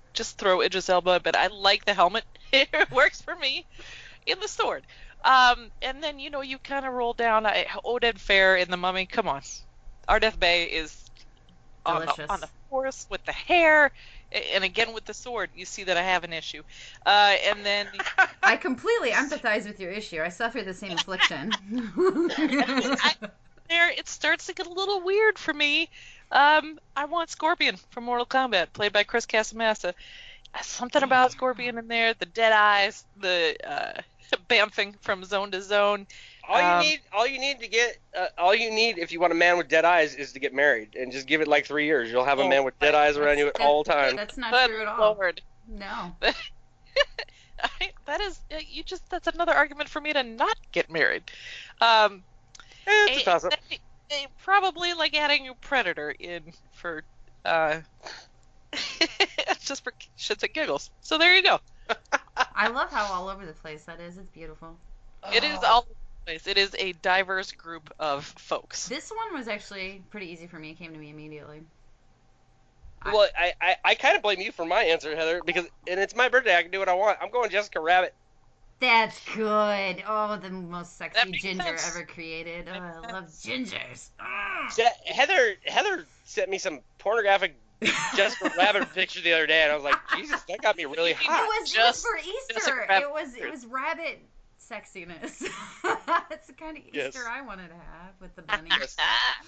just throw Idris Elba, but I like the helmet. It works for me in the sword. Um, and then, you know, you kind of roll down I, Oded Fair in The Mummy. Come on. Ardeth Bay is on the, on the horse with the hair, and again with the sword. You see that I have an issue. Uh, and then... I completely empathize with your issue. I suffer the same affliction. I, there, it starts to get a little weird for me. Um, I want Scorpion from Mortal Kombat, played by Chris Casamassa. Something about Scorpion in there, the dead eyes, the uh, bamfing from zone to zone. All you um, need, all you need to get, uh, all you need if you want a man with dead eyes is to get married and just give it like three years. You'll have a Oh, man with dead eyes around you at all times. That's not Good true at all. Lord. No. I, that is, uh, you just, that's another argument for me to not get married. Um, Eh, it's a eh, toss-up. eh, eh, probably like adding a Predator in for, uh, just for shits and giggles. So there you go. I love how all over the place that is. It's beautiful. It is all over the place. It is a diverse group of folks. This one was actually pretty easy for me. It came to me immediately. Well, I, I, I kind of blame you for my answer, Heather, because and it's my birthday. I can do what I want. I'm going Jessica Rabbit. That's good. Oh, the most That sexy makes ginger sense. ever created. Oh, I love gingers. Ah. Je- Heather Heather sent me some pornographic Jessica Rabbit picture the other day, and I was like, Jesus, that got me really It hot. was, it was Just- for just Easter. a rabbit. It was it was rabbit sexiness. That's the kind of Easter Yes. I wanted to have with the bunnies.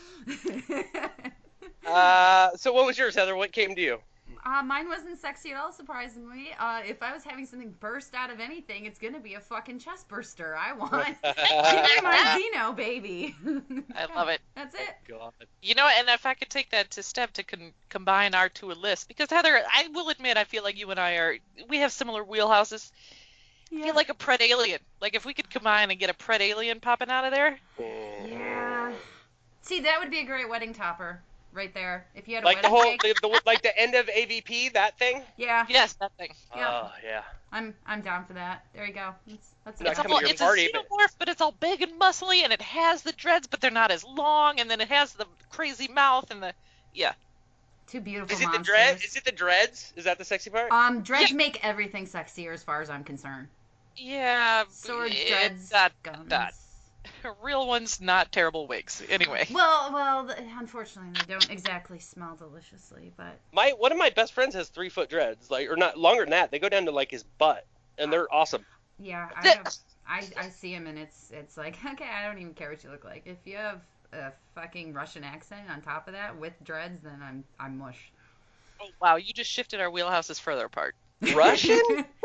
Uh, so what was yours, Heather? What came to you? Uh, mine wasn't sexy at all, surprisingly. Uh, if I was having something burst out of anything, it's gonna be a fucking chest burster. I want. Give me my Dino, baby. I love it. That's it. God. You know, and if I could take that to step to con- combine our two lists, because Heather, I will admit, I feel like you and I are, we have similar wheelhouses. I feel like a Pred Alien. Like if we could combine and get a Pred Alien popping out of there. Yeah. See, that would be a great wedding topper, right there. If you had a Like the wedding whole, cake. the, the, like the end of A V P, that thing. Yeah. Yes, that thing. Yeah. Oh yeah. I'm I'm down for that. There you go. That's that's Not It's, a, coming to whole, your it's party, a but- xenomorph, but it's all big and muscly, and it has the dreads, but they're not as long, and then it has the crazy mouth and the, yeah. two beautiful Is it the monsters. dread? Is it the dreads? Is that the sexy part? Um, dreads Yeah. make everything sexier as far as I'm concerned. Yeah. Swords, it's dreads, not guns. that. Real ones, not terrible wigs. Anyway. Well, well, th- unfortunately, they don't exactly smell deliciously, but My one of my best friends has three foot dreads, like or not longer than that. They go down to like his butt, and they're awesome. yeah, I have, I, I see them and it's it's like, okay, I don't even care what you look like. If you have a fucking Russian accent on top of that with dreads, then I'm I'm mush. Oh, wow, you just shifted our wheelhouses further apart. Russian?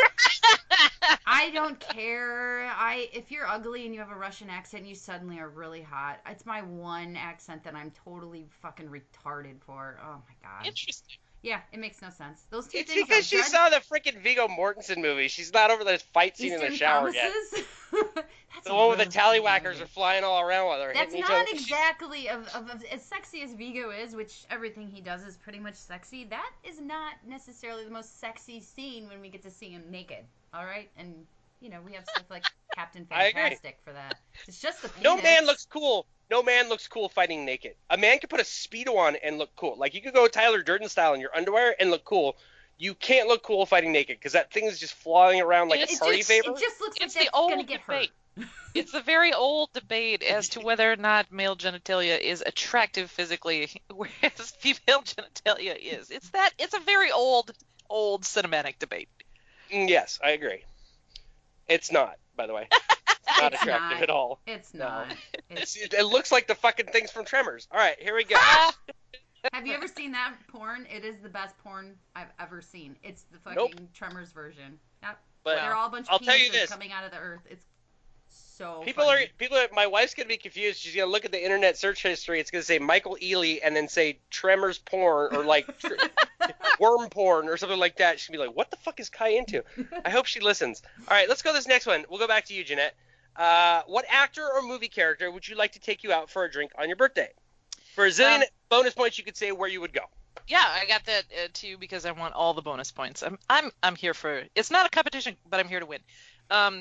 I don't care. I if you're ugly and you have a Russian accent, you suddenly are really hot. It's my one accent that I'm totally fucking retarded for. Oh my god. Interesting. Yeah, it makes no sense. Those two It's things. because are she dread- saw the freaking Viggo Mortensen movie. She's not over the fight scene in Eastern the shower yet. promises? That's The one with the really tallywhackers funny. are flying all around while they're That's hitting each not other. exactly of, of, of as sexy as Vigo is, which everything he does is pretty much sexy. That is not necessarily the most sexy scene when we get to see him naked. All right, and you know we have stuff like Captain I agree. Fantastic for that. It's just the No penis. man looks cool. No man looks cool fighting naked. A man can put a Speedo on and look cool. Like you could go Tyler Durden style in your underwear and look cool. You can't look cool fighting naked because that thing is just flying around like It a party just, favor. It just looks It's like the that's gonna old get debate. hurt. It's a very old debate as to whether or not male genitalia is attractive physically, whereas female genitalia is. It's that. It's a very old, old cinematic debate. Mm, yes, I agree. It's not, by the way. It's not It's attractive not. at all. It's No. not. It's, It's, it looks like the fucking things from Tremors. All right, here we go. have you ever seen that porn? It is the best porn I've ever seen. It's the fucking Nope. Tremors version. Yep. But They're all a bunch I'll of tell you penises this. coming out of the earth. It's so People funny. are people. Are, my wife's gonna be confused. She's gonna look at the internet search history. It's gonna say Michael Ealy and then say Tremors porn or like tr- worm porn or something like that. She'll be like, "What the fuck is Kai into?" I hope she listens. All right, let's go to this next one. We'll go back to you, Jeanette. Uh, what actor or movie character would you like to take you out for a drink on your birthday? For a zillion Um, bonus points, you could say where you would go. Yeah, I got that uh, too because I want all the bonus points. I'm I'm I'm here for. It's not a competition, but I'm here to win. Um,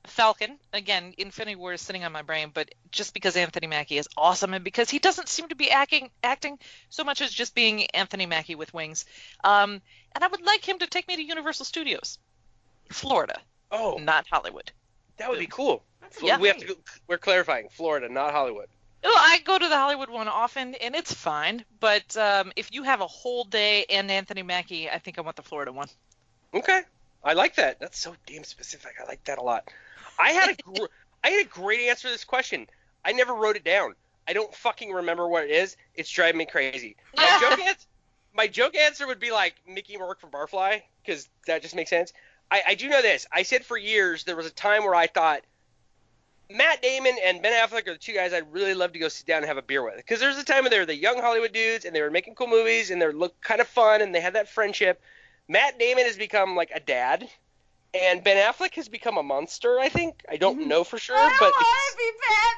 Falcon, again, Infinity War is sitting on my brain, but just because Anthony Mackie is awesome and because he doesn't seem to be acting acting so much as just being Anthony Mackie with wings. Um, and I would like him to take me to Universal Studios, Florida, Oh, not Hollywood. that would be cool. That's Fl- Yeah. We have to. Go, we're clarifying Florida, not Hollywood. Well, I go to the Hollywood one often, and it's fine. But um, if you have a whole day and Anthony Mackie, I think I want the Florida one. Okay, I like that. That's so damn specific. I like that a lot. I had a gr- I had a great answer to this question. I never wrote it down. I don't fucking remember what it is. It's driving me crazy. My joke answer, my joke answer would be like Mickey Rourke from Barfly, because that just makes sense. I, I do know this. I said for years there was a time where I thought Matt Damon and Ben Affleck are the two guys I'd really love to go sit down and have a beer with. Because there's a time when they were the young Hollywood dudes and they were making cool movies and they looked kind of fun and they had that friendship. Matt Damon has become like a dad, and Ben Affleck has become a monster, I think. I don't know for sure, I but want to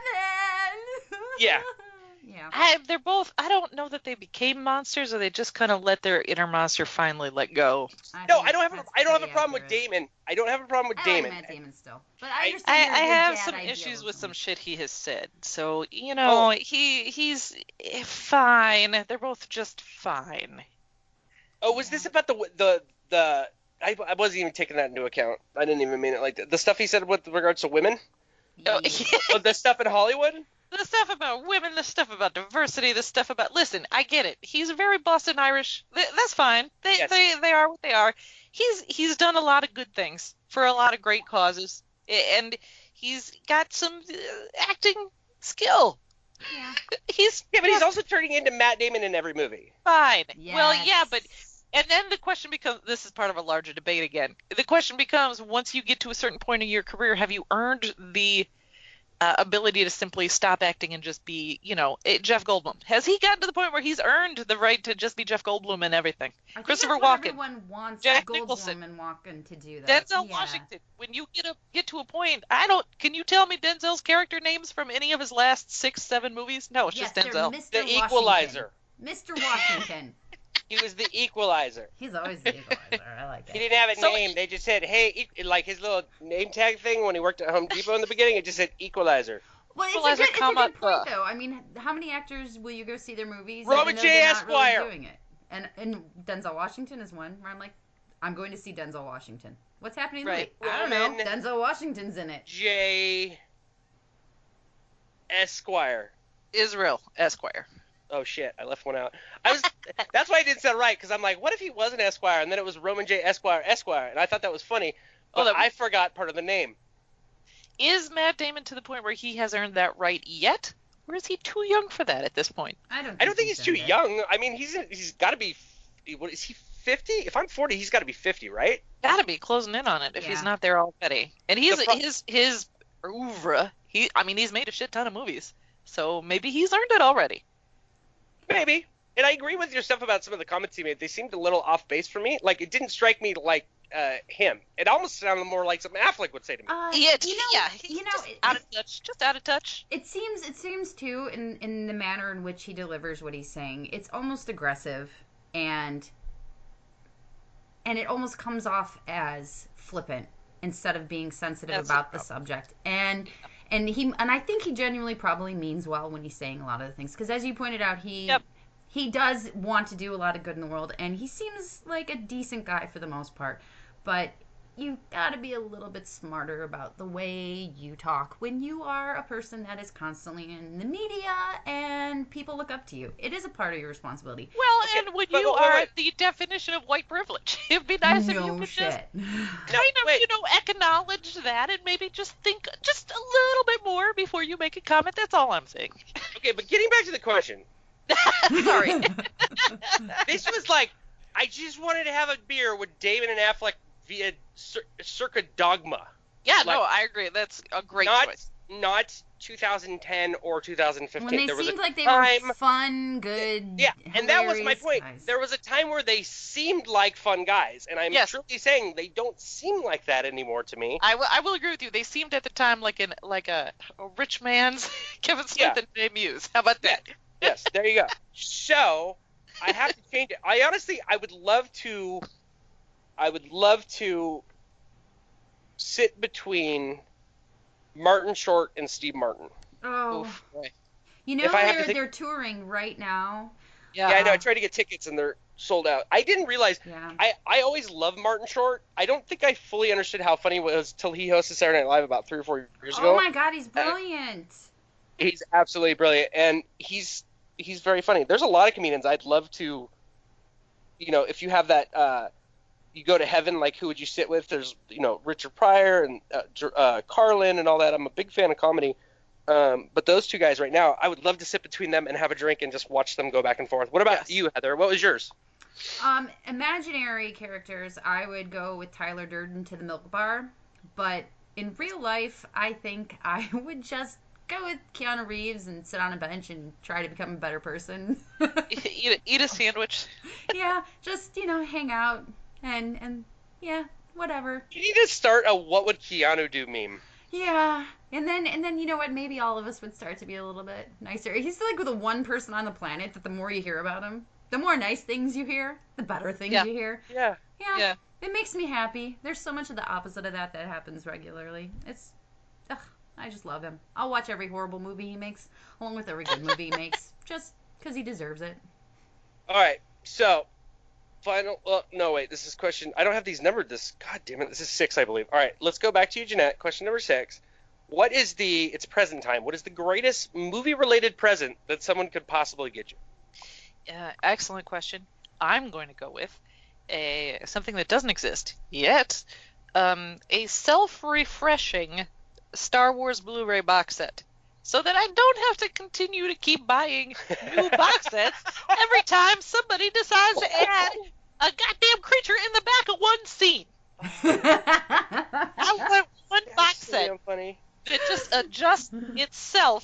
be Batman. Yeah. Yeah. I, they're both. I don't know that they became monsters or they just kind of let their inner monster finally let go. no, think I don't have a, that's I don't have a pretty problem with accurate. Damon. I don't have a problem with I Damon. like Matt Damon still, but I- I understand I, your- I your have dad some idea issues of with some him. shit he has said. So you know, he he's eh, fine. They're both just fine. Oh, was this about the the the? I, I wasn't even taking that into account. I didn't even mean it like that. The stuff he said with regards to women. Oh, Yeah. Oh, the stuff in Hollywood. The stuff about women, the stuff about diversity, the stuff about listen, I get it. He's very Boston Irish. Th- that's fine. They Yes. they they are what they are. He's he's done a lot of good things for a lot of great causes, A- and he's got some uh, acting skill. Yeah. He's Yeah, but he's also turning into Matt Damon in every movie. fine. Well, yeah, Yes. but and then the question becomes this is part of a larger debate again. The question becomes once you get to a certain point in your career, have you earned the uh, ability to simply stop acting and just be, you know, eh, Jeff Goldblum? Has he gotten to the point where he's earned the right to just be Jeff Goldblum and everything? I think Christopher that's what Walken, Everyone wants Jack Goldblum Nicholson, and Walken to do that. Denzel Yeah. Washington. When you get a get to a point, I don't. Can you tell me Denzel's character names from any of his last six, seven movies? No, it's Yes, just they're Denzel. Mister The Equalizer. Washington. Mister Washington. He was the Equalizer. He's always the equalizer. I like He it. didn't have a So- name. They just said, "Hey," e- like his little name tag thing when he worked at Home Depot in the beginning. It just said Equalizer. Well, it's a Equalizer, good, it's a comma, good point, the- though. I mean, how many actors will you go see their movies? Robert even though J. they're not Esquire. Really doing it? And and Denzel Washington is one where I'm like, I'm going to see Denzel Washington. What's happening? Right. Late? I don't know. Roman- Denzel Washington's in it. J. Esquire. Israel Esquire. Oh shit, I left one out. I was. That's why I didn't sound right, because I'm like, what if he was an Esquire and then it was Roman J. Esquire Esquire, and I thought that was funny, but Oh, that- I forgot part of the name. Is Matt Damon to the point where he has earned that right yet? Or is he too young for that at this point? I don't. I don't think he's too done it. young. I mean, he's he's got to be. What is he? fifty? If I'm forty, he's got to be fifty, right? Gotta be closing in on it if he's Yeah. not there already. And he's The pro- his his oeuvre. He, I mean, he's made a shit ton of movies, so maybe he's earned it already. Maybe. And I agree with your stuff about some of the comments he made. They seemed a little off base for me. Like, it didn't strike me like uh, him. It almost sounded more like something Affleck would say to me. Uh, Yeah, you know, yeah, he's you know, just it, out of touch, just out of touch. it seems it seems too in in the manner in which he delivers what he's saying. It's almost aggressive, and and it almost comes off as flippant instead of being sensitive That's about the the subject. And and he and I think he genuinely probably means well when he's saying a lot of the things, because as you pointed out, he Yep. he does want to do a lot of good in the world, and he seems like a decent guy for the most part. But you got to be a little bit smarter about the way you talk when you are a person that is constantly in the media and people look up to you. It is a part of your responsibility. Well, Okay, and when but you wait, wait, are wait. the definition of white privilege, it'd be nice if you no could shit. just No, kind of, wait. you know, acknowledge that and maybe just think just a little bit more before you make a comment. That's all I'm saying. Okay, but getting back to the question. Sorry. This was like, I just wanted to have a beer with Damon and Affleck via cir- circa Dogma. Yeah, Like- no, I agree. That's a great not, choice. Not two thousand ten or two thousand fifteen. When they there was seemed a like they time, were fun, good, Yeah, and that was my hilarious point. guys. There was a time where they seemed like fun guys, and I'm Yes. truly saying they don't seem like that anymore to me. I will, I will agree with you. They seemed at the time like an like a, a rich man's Kevin Smith Yeah. and Jay Muse. How about that? Yes, there you go. So I have to change it. I honestly, I would love to, I would love to sit between Martin Short and Steve Martin. Oh, Oof, boy. you know If I have to they're think- they're touring right now. Yeah. Yeah, I know. I tried to get tickets and they're sold out. I didn't realize. Yeah. I, I always loved Martin Short. I don't think I fully understood how funny he was till he hosted Saturday Night Live about three or four years ago. Oh my God, he's brilliant. He's absolutely brilliant, and he's he's very funny. There's a lot of comedians I'd love to, you know, if you have that, uh, you go to heaven, like who would you sit with? There's, you know, Richard Pryor and uh, Jer- uh, Carlin and all that. I'm a big fan of comedy. Um, but those two guys right now, I would love to sit between them and have a drink and just watch them go back and forth. What about Yes. you, Heather? What was yours? Um, imaginary characters, I would go with Tyler Durden to the Milk Bar, but in real life, I think I would just go with Keanu Reeves and sit on a bench and try to become a better person. eat, a, eat a sandwich. Yeah, just, you know, hang out and and yeah, whatever. You need to start a "What would Keanu do" meme. Yeah, and then and then you know what? Maybe all of us would start to be a little bit nicer. He's like the one person on the planet that the more you hear about him, the more nice things you hear, the better things Yeah. you hear. Yeah. Yeah, Yeah. it makes me happy. There's so much of the opposite of that that happens regularly. It's, ugh, I just love him. I'll watch every horrible movie he makes, along with every good movie he makes, just because he deserves it. All right. So, final. Well, no, wait. This is question. I don't have these numbered. This. God damn it. This is six, I believe. All right. Let's go back to you, Jeanette. Question number six. What is the? It's present time. What is the greatest movie-related present that someone could possibly get you? Uh, excellent question. I'm going to go with a something that doesn't exist yet. Um, a self-refreshing Star Wars Blu-ray box set, so that I don't have to continue to keep buying new box sets every time somebody decides to add a goddamn creature in the back of one scene. I want one box That's set damn funny. that just adjusts itself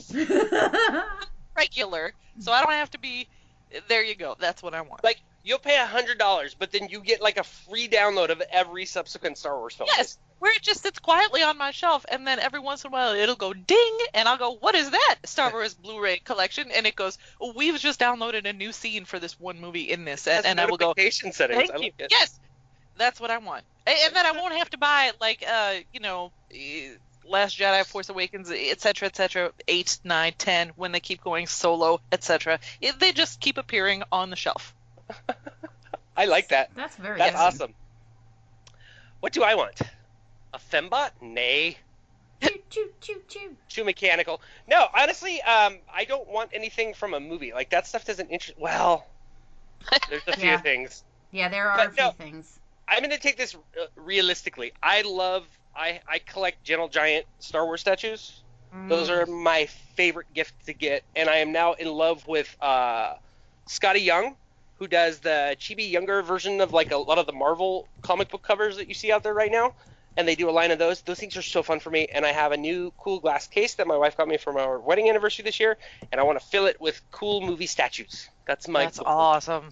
regular, so I don't have to be. There you go. That's what I want. Like, you'll pay a hundred dollars, but then you get like a free download of every subsequent Star Wars film. Yes, where it just sits quietly on my shelf, and then every once in a while it'll go ding, and I'll go, "What is that?" Star Wars Blu-ray collection, and it goes, oh, "We've just downloaded a new scene for this one movie in this," and, That's and I will go, notification settings. "Thank I you." like it. Yes, that's what I want, and, and then I won't have to buy like, uh, you know, eh, Last Jedi, Force Awakens, et cetera, et cetera, eight, nine, ten, when they keep going solo, et cetera. It, they just keep appearing on the shelf. I like that. That's very That's awesome. awesome. What do I want? A fembot? Nay. Choo choo choo choo. Too mechanical. No, honestly, um, I don't want anything from a movie. Like, that stuff doesn't interest. Well, there's a few Yeah. things. Yeah, there are But a few no. things. I'm going to take this uh, realistically. I love, I, I collect Gentle Giant Star Wars statues. Those Mm. are my favorite gift to get. And I am now in love with uh, Scotty Young, who does the chibi younger version of like a lot of the Marvel comic book covers that you see out there right now. And they do a line of those. Those things are so fun for me. And I have a new cool glass case that my wife got me from our wedding anniversary this year. And I want to fill it with cool movie statues. That's my That's goal. awesome.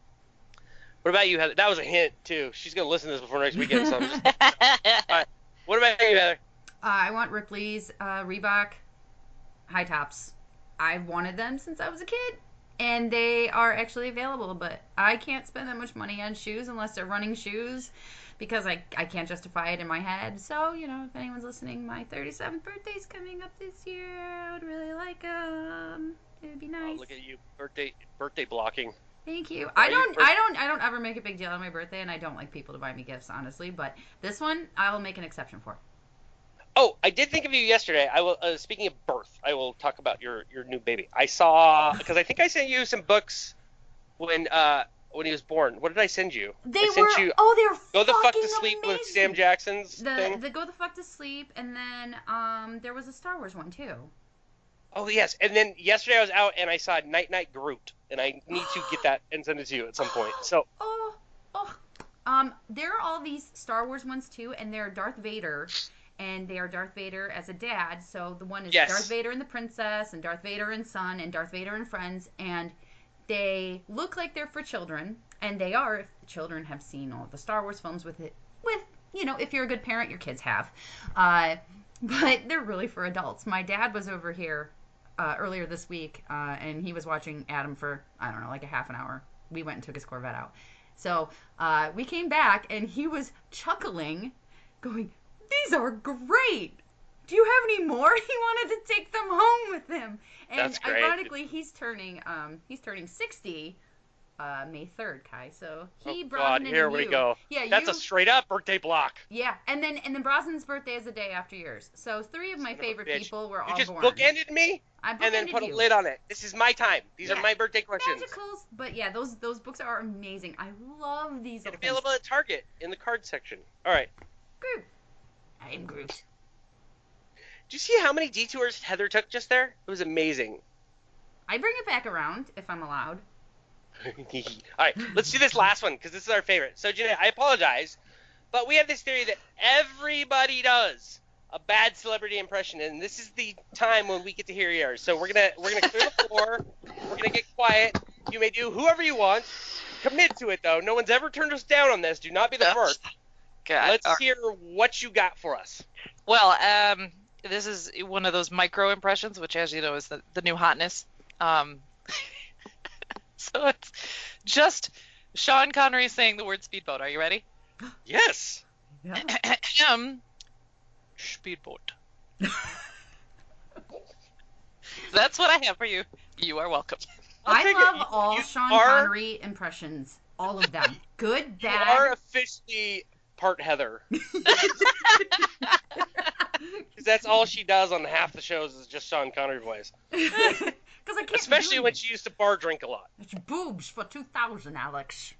What about you, Heather? That was a hint, too. She's going to listen to this before next weekend. So I'm just... All right. What about you, Heather? Uh, I want Ripley's uh, Reebok high tops. I've wanted them since I was a kid, and they are actually available, but I can't spend that much money on shoes unless they're running shoes because I, I can't justify it in my head. So, you know, if anyone's listening, my thirty-seventh birthday's coming up this year. I would really like them. It would be Oh, nice. look at you. Birthday birthday blocking. Thank you. Are I you don't first- I don't I don't ever make a big deal on my birthday, and I don't like people to buy me gifts, honestly, but this one I will make an exception for. Oh, I did think of you yesterday. I will. Uh, speaking of birth, I will talk about your, your new baby. I saw because I think I sent you some books when uh when he was born. What did I send you? They I were sent you oh they're Go the Fuck to fucking Sleep with amazing. Sam Jackson's The thing. the Go the Fuck to Sleep, and then um there was a Star Wars one too. Oh yes, and then yesterday I was out and I saw Night Night Groot, and I need to get that and send it to you at some point. So Oh oh um there are all these Star Wars ones too, and they're Darth Vader. And they are Darth Vader as a dad. So the one is Yes. Darth Vader and the Princess, and Darth Vader and Son, and Darth Vader and Friends. And they look like they're for children, and they are if the children have seen all of the Star Wars films with it. With you know, if you're a good parent, your kids have. Uh, but they're really for adults. My dad was over here uh, earlier this week, uh, and he was watching Adam for I don't know, like a half an hour. We went and took his Corvette out. So uh, we came back, and he was chuckling, going, "These are great! do you have any more? He wanted to take them home with him. And That's great. ironically, he's turning um he's turning sixty uh May third, Kai. So he Oh, Brosnan God, here and we you. go. Yeah, That's you, a straight up birthday block. Yeah, and then and then Brosnan's birthday is the day after yours. So three of my Son of a favorite bitch. people were You all just born. bookended me I and then bookended put you. a lid on it. This is my time. These Yeah. are my birthday questions. Magicals, but yeah, those those books are amazing. I love these. And little things. available at Target in the card section. All right. Groot. I am Groot. Do you see how many detours Heather took just there? It was amazing. I bring it back around if I'm allowed. All right, let's do this last one because this is our favorite. So, Jeanette, I apologize, but we have this theory that everybody does a bad celebrity impression, and this is the time when we get to hear yours. So we're gonna we're gonna clear the floor. We're gonna get quiet. You may do whoever you want. Commit to it though. No one's ever turned us down on this. Do not be the first. God. Let's All hear what you got for us. Well, um, this is one of those micro impressions, which, as you know, is the, the new hotness. Um, so it's just Sean Connery saying the word speedboat. Are you ready? Yes. Yeah. um, speedboat. That's what I have for you. You are welcome. I'll I take it. love You- all you Sean are- Connery impressions. All of them. Good, You bad. are officially part Heather. Because that's all she does on half the shows is just Sean Connery voice. Because I can't Especially do when it. she used to bar drink a lot. It's boobs for two thousand, Alex.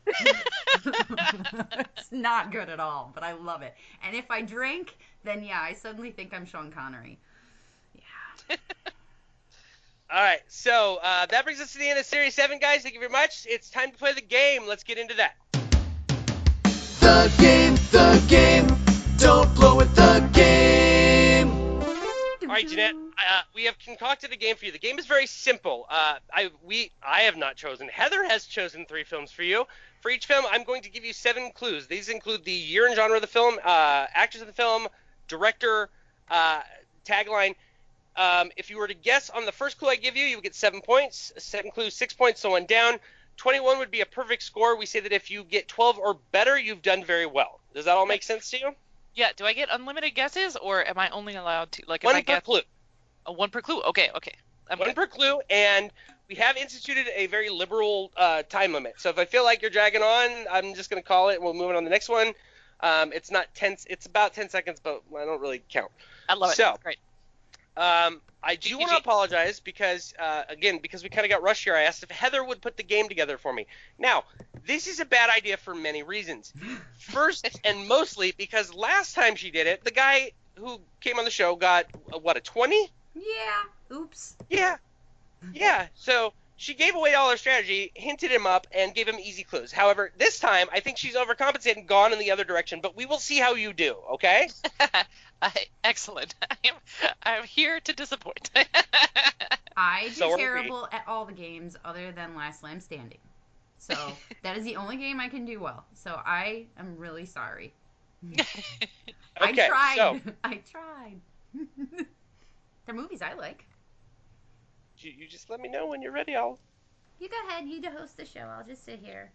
It's not good at all, but I love it. And if I drink, then yeah, I suddenly think I'm Sean Connery. Yeah. All right, so uh, that brings us to the end of Series seven, guys. Thank you very much. It's time to play the game. Let's get into that. The game, the game, don't blow it, the game. All right, Jeanette, uh, we have concocted a game for you. The game is very simple. Uh, I we I have not chosen. Heather has chosen three films for you. For each film, I'm going to give you seven clues. These include the year and genre of the film, uh, actors of the film, director, uh, tagline. Um, if you were to guess on the first clue I give you, you would get seven points. Second clue, six points, so on down. twenty-one would be a perfect score. We say that if you get twelve or better, you've done very well. Does that all make sense to you? Yeah. Do I get unlimited guesses, or am I only allowed to like if One I per guess clue. a one per clue? Okay. Okay. I'm One good. per clue, and we have instituted a very liberal uh, time limit. So if I feel like you're dragging on, I'm just going to call it. We'll move on to the next one. Um, it's not ten. It's about ten seconds, but I don't really count. I love it. So- Great. Um, I do G G. want to apologize because, uh, again, because we kind of got rushed here. I asked if Heather would put the game together for me. Now, this is a bad idea for many reasons. First and mostly because last time she did it, the guy who came on the show got uh, what a twenty. Yeah. Oops. Yeah. Yeah. So she gave away all her strategy, hinted him up, and gave him easy clues. However, this time, I think she's overcompensated and gone in the other direction, but we will see how you do, okay? I, excellent. I'm, I'm here to disappoint. I do So are we. terrible at all the games other than Last Slam Standing. So that is the only game I can do well. So I am really sorry. I Okay, tried. so I tried. They're movies I like. you, you just let me know when you're ready. I'll You go ahead. You host the show. I'll just sit here.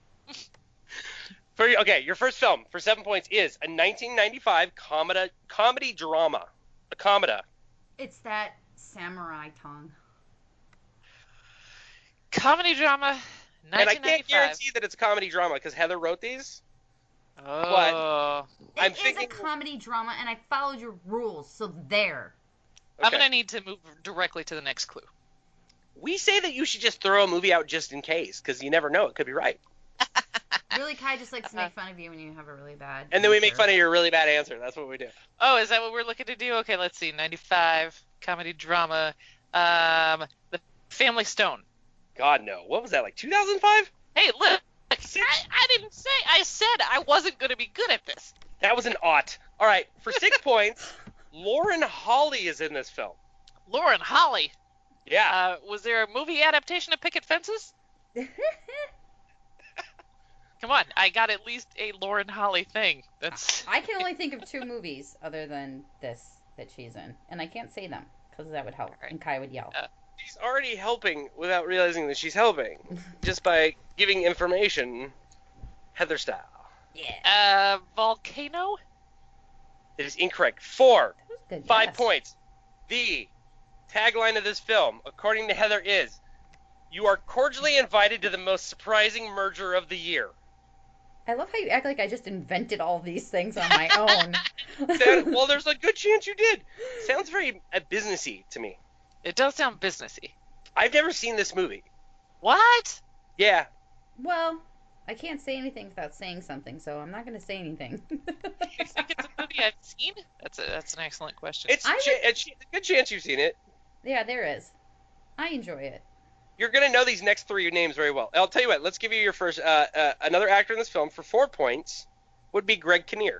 For okay, your first film for seven points is a nineteen ninety-five comedy comedy drama, a comedy. It's that samurai tongue. Comedy drama, And I nineteen ninety-five. can't guarantee that it's a comedy drama because Heather wrote these. Oh. It I'm is thinking- a comedy drama, and I followed your rules, so there. I'm Okay. gonna need to move directly to the next clue. We say that you should just throw a movie out just in case because you never know, it could be right. Really, Kai just likes to make fun of you when you have a really bad. And then we make answer. fun of your really bad answer. That's what we do. Oh, is that what we're looking to do? Okay, let's see. ninety-five comedy drama. Um, The Family Stone. God no. What was that like? two thousand five? Hey, look. I, I didn't say. I said I wasn't going to be good at this. That was an ought. All right, for six points, Lauren Holly is in this film. Lauren Holly. Yeah. Uh, was there a movie adaptation of Picket Fences? Come on, I got at least a Lauren Holly thing. That's I can only think of two movies other than this that she's in, and I can't say them because that would help, Alright. and Kai would yell. Uh, She's already helping without realizing that she's helping just by giving information Heather style. Yeah. uh, Volcano. That is incorrect. Four. That was a good Five guess. points. The tagline of this film, according to Heather, is, "You are cordially invited to the most surprising merger of the year." I love how you act like I just invented all these things on my own. Sound- well, there's a good chance you did. Sounds very uh, businessy to me. It does sound businessy. I've never seen this movie. What? Yeah. Well, I can't say anything without saying something, so I'm not going to say anything. You think it's a movie I've seen? That's a, that's an excellent question. It's, I ch- it's a good chance you've seen it. Yeah, there is. I enjoy it. You're going to know these next three names very well. I'll tell you what. Let's give you your first. Uh, uh, another actor in this film for four points would be Greg Kinnear.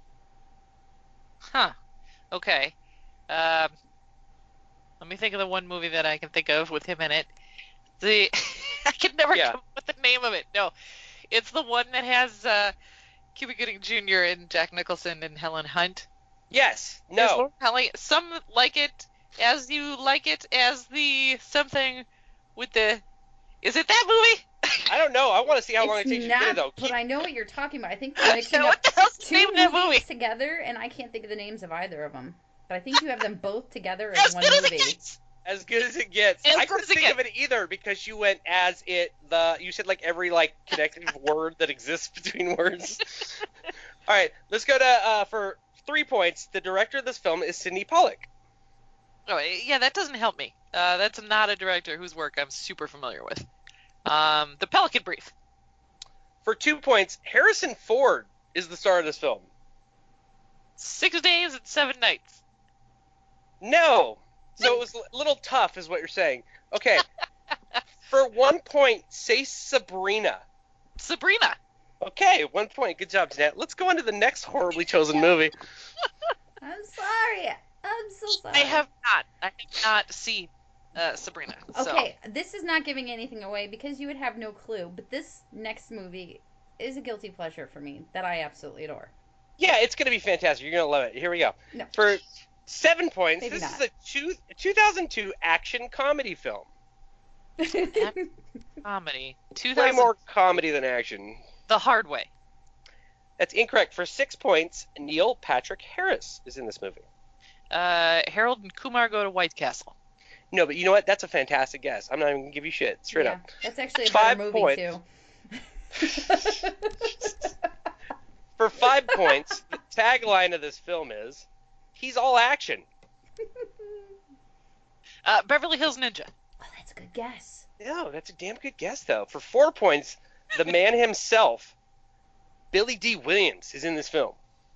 Huh. Okay. Um, let me think of the one movie that I can think of with him in it. The I can never Yeah. come up with the name of it. No, it's the one that has uh, Cuba Gooding Junior and Jack Nicholson and Helen Hunt. Yes. There's No. Laura Kelly. Some like it as you like it as the something with the. Is it that movie? I don't know. I want to see how long it It's takes you to get not, it, though. but I know what you're talking about. I think you're mixing What up the hell's the two name of that movies movie? together, and I can't think of the names of either of them. But I think you have them both together As as one good as movie. it gets. As good as it gets. As I good couldn't as it think of it either because you went as it. The you said like every like connective word that exists between words. All right, let's go to uh, for three points. The director of this film is Sidney Pollack. Oh, yeah, that doesn't help me. Uh, that's not a director whose work I'm super familiar with. Um, The Pelican Brief. For two points, Harrison Ford is the star of this film. Six Days and Seven Nights. No. So it was a little tough, is what you're saying. Okay. For one point, say Sabrina. Sabrina. Okay, one point. Good job, Jeanette. Let's go on to the next horribly chosen movie. I'm sorry. I'm so sorry. I have not. I have not seen uh, Sabrina. So. Okay, this is not giving anything away because you would have no clue, but this next movie is a guilty pleasure for me that I absolutely adore. Yeah, it's going to be fantastic. You're going to love it. Here we go. No. For seven points, Maybe this not. is a two, two thousand two action comedy film. Comedy. two Way thousand. more comedy than action. The Hard Way. That's incorrect. For six points, Neil Patrick Harris is in this movie. Uh, Harold and Kumar go to White Castle. No, but you know what? That's a fantastic guess. I'm not even going to give you shit. Straight yeah, up. that's actually a Five better movie points. too. For five points, the tagline of this film is, "He's all action." Uh, Beverly Hills Ninja. Oh, that's a good guess. No, that's a damn good guess, though. For four points, the man himself, Billy D. Williams, is in this film.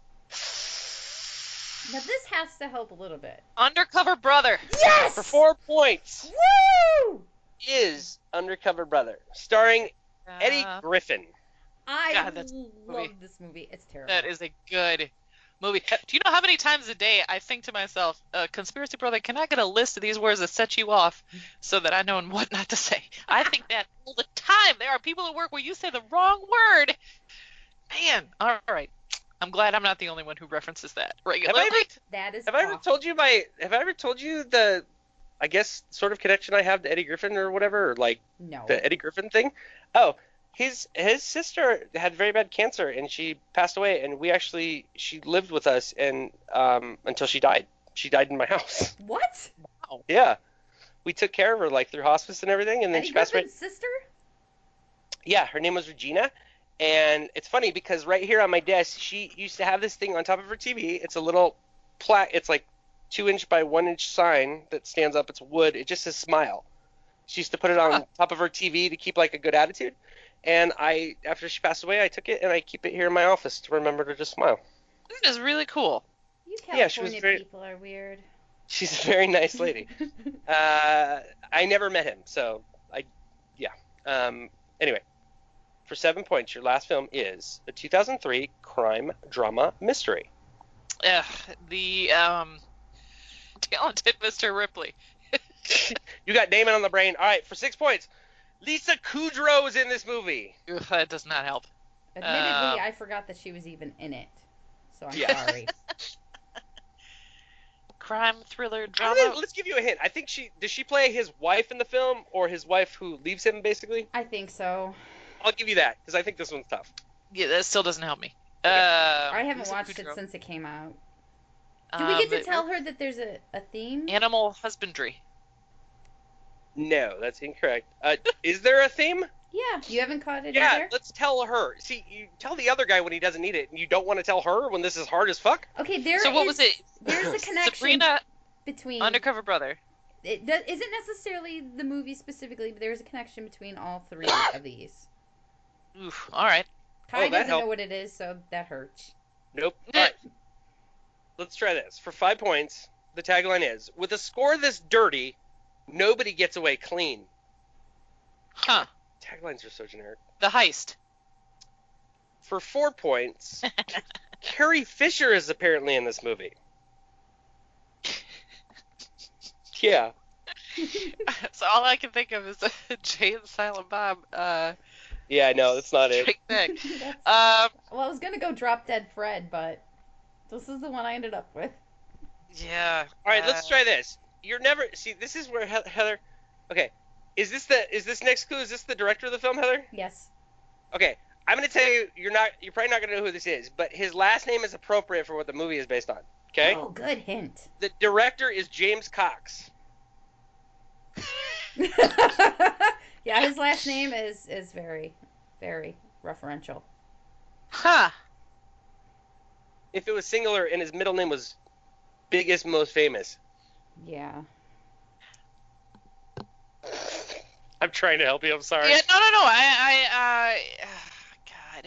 Now this has to help a little bit. Undercover Brother. Yes! For four points, Woo! is Undercover Brother, starring Eddie Uh, Griffin. I God, that's a love movie. this movie. It's terrible. That is a good movie. Do you know how many times a day I think to myself, uh, Conspiracy Brother, can I get a list of these words that set you off so that I know what not to say? I think that all the time. There are people at work where you say the wrong word. Man, all right. I'm glad I'm not the only one who references that Have regularly. I ever, That is have I ever awful. told you my? Have I ever told you the, I guess, sort of connection I have to Eddie Griffin or whatever, or like No. the Eddie Griffin thing? Oh, his his sister had very bad cancer and she passed away, and we actually she lived with us and um until she died. She died in my house. What? Yeah, we took care of her like through hospice and everything, and then Eddie she passed away. Griffin's sister? Yeah, her name was Regina. And it's funny because right here on my desk, she used to have this thing on top of her T V. It's a little plaque. It's like two inch by one inch sign that stands up. It's wood. It just says smile. She used to put it on Huh. top of her T V to keep like a good attitude. And I, after she passed away, I took it and I keep it here in my office to remember to just smile. That is really cool. You Yeah, she was California very- people are weird. She's a very nice lady. uh, I never met him, so I, yeah. Um, anyway, for seven points, your last film is a two thousand three crime drama mystery. Ugh, the um, talented Mister Ripley. You got Damon on the brain. All right, for six points, Lisa Kudrow is in this movie. Ugh, that does not help. Admittedly, Uh, I forgot that she was even in it. So I'm Yeah. sorry. Crime, thriller, I drama. don't know, let's give you a hint. I think she does she play his wife in the film, or his wife who leaves him, basically. I think so. I'll give you that because I think this one's tough. Yeah, that still doesn't help me. Okay. Uh, I haven't Lisa watched Kudrow. it since it came out. Do we get to Um, tell her that there's a, a theme? Animal husbandry. No, that's incorrect. Uh, is there a theme? Yeah, you haven't caught it Yeah, either? let's tell her. See, you tell the other guy when he doesn't need it, and you don't want to tell her when this is hard as fuck? Okay, there So what is- was it? There's a connection Sabrina, between... Undercover Brother. It do, isn't necessarily the movie specifically, but there's a connection between all three of these. Oof, all right. Kai Oh, that doesn't know helped. what it is, so that hurts. Nope. All right. Let's try this. For five points, the tagline is, with a score this dirty, nobody gets away clean. Huh. Taglines are so generic. The Heist. For four points, Carrie Fisher is apparently in this movie. Yeah. So all I can think of is Jay and Silent Bob. Uh, Yeah, no, that's not it. Drake Neck. That's- Um, well, I was gonna go Drop Dead Fred, but this is the one I ended up with. yeah. All right, let's uh, try this. You're never see. This is where He- Heather. Okay, is this the is this next clue? Is this the director of the film, Heather? Yes. Okay, I'm gonna tell you. You're not. You're probably not gonna know who this is, but his last name is appropriate for what the movie is based on. Okay. Oh, good hint. The director is James Cox. Yeah, his last name is is very, very referential. Huh. If it was singular and his middle name was biggest, most famous. Yeah. I'm trying to help you. I'm sorry. Yeah, no, no, no. I, I, uh, God.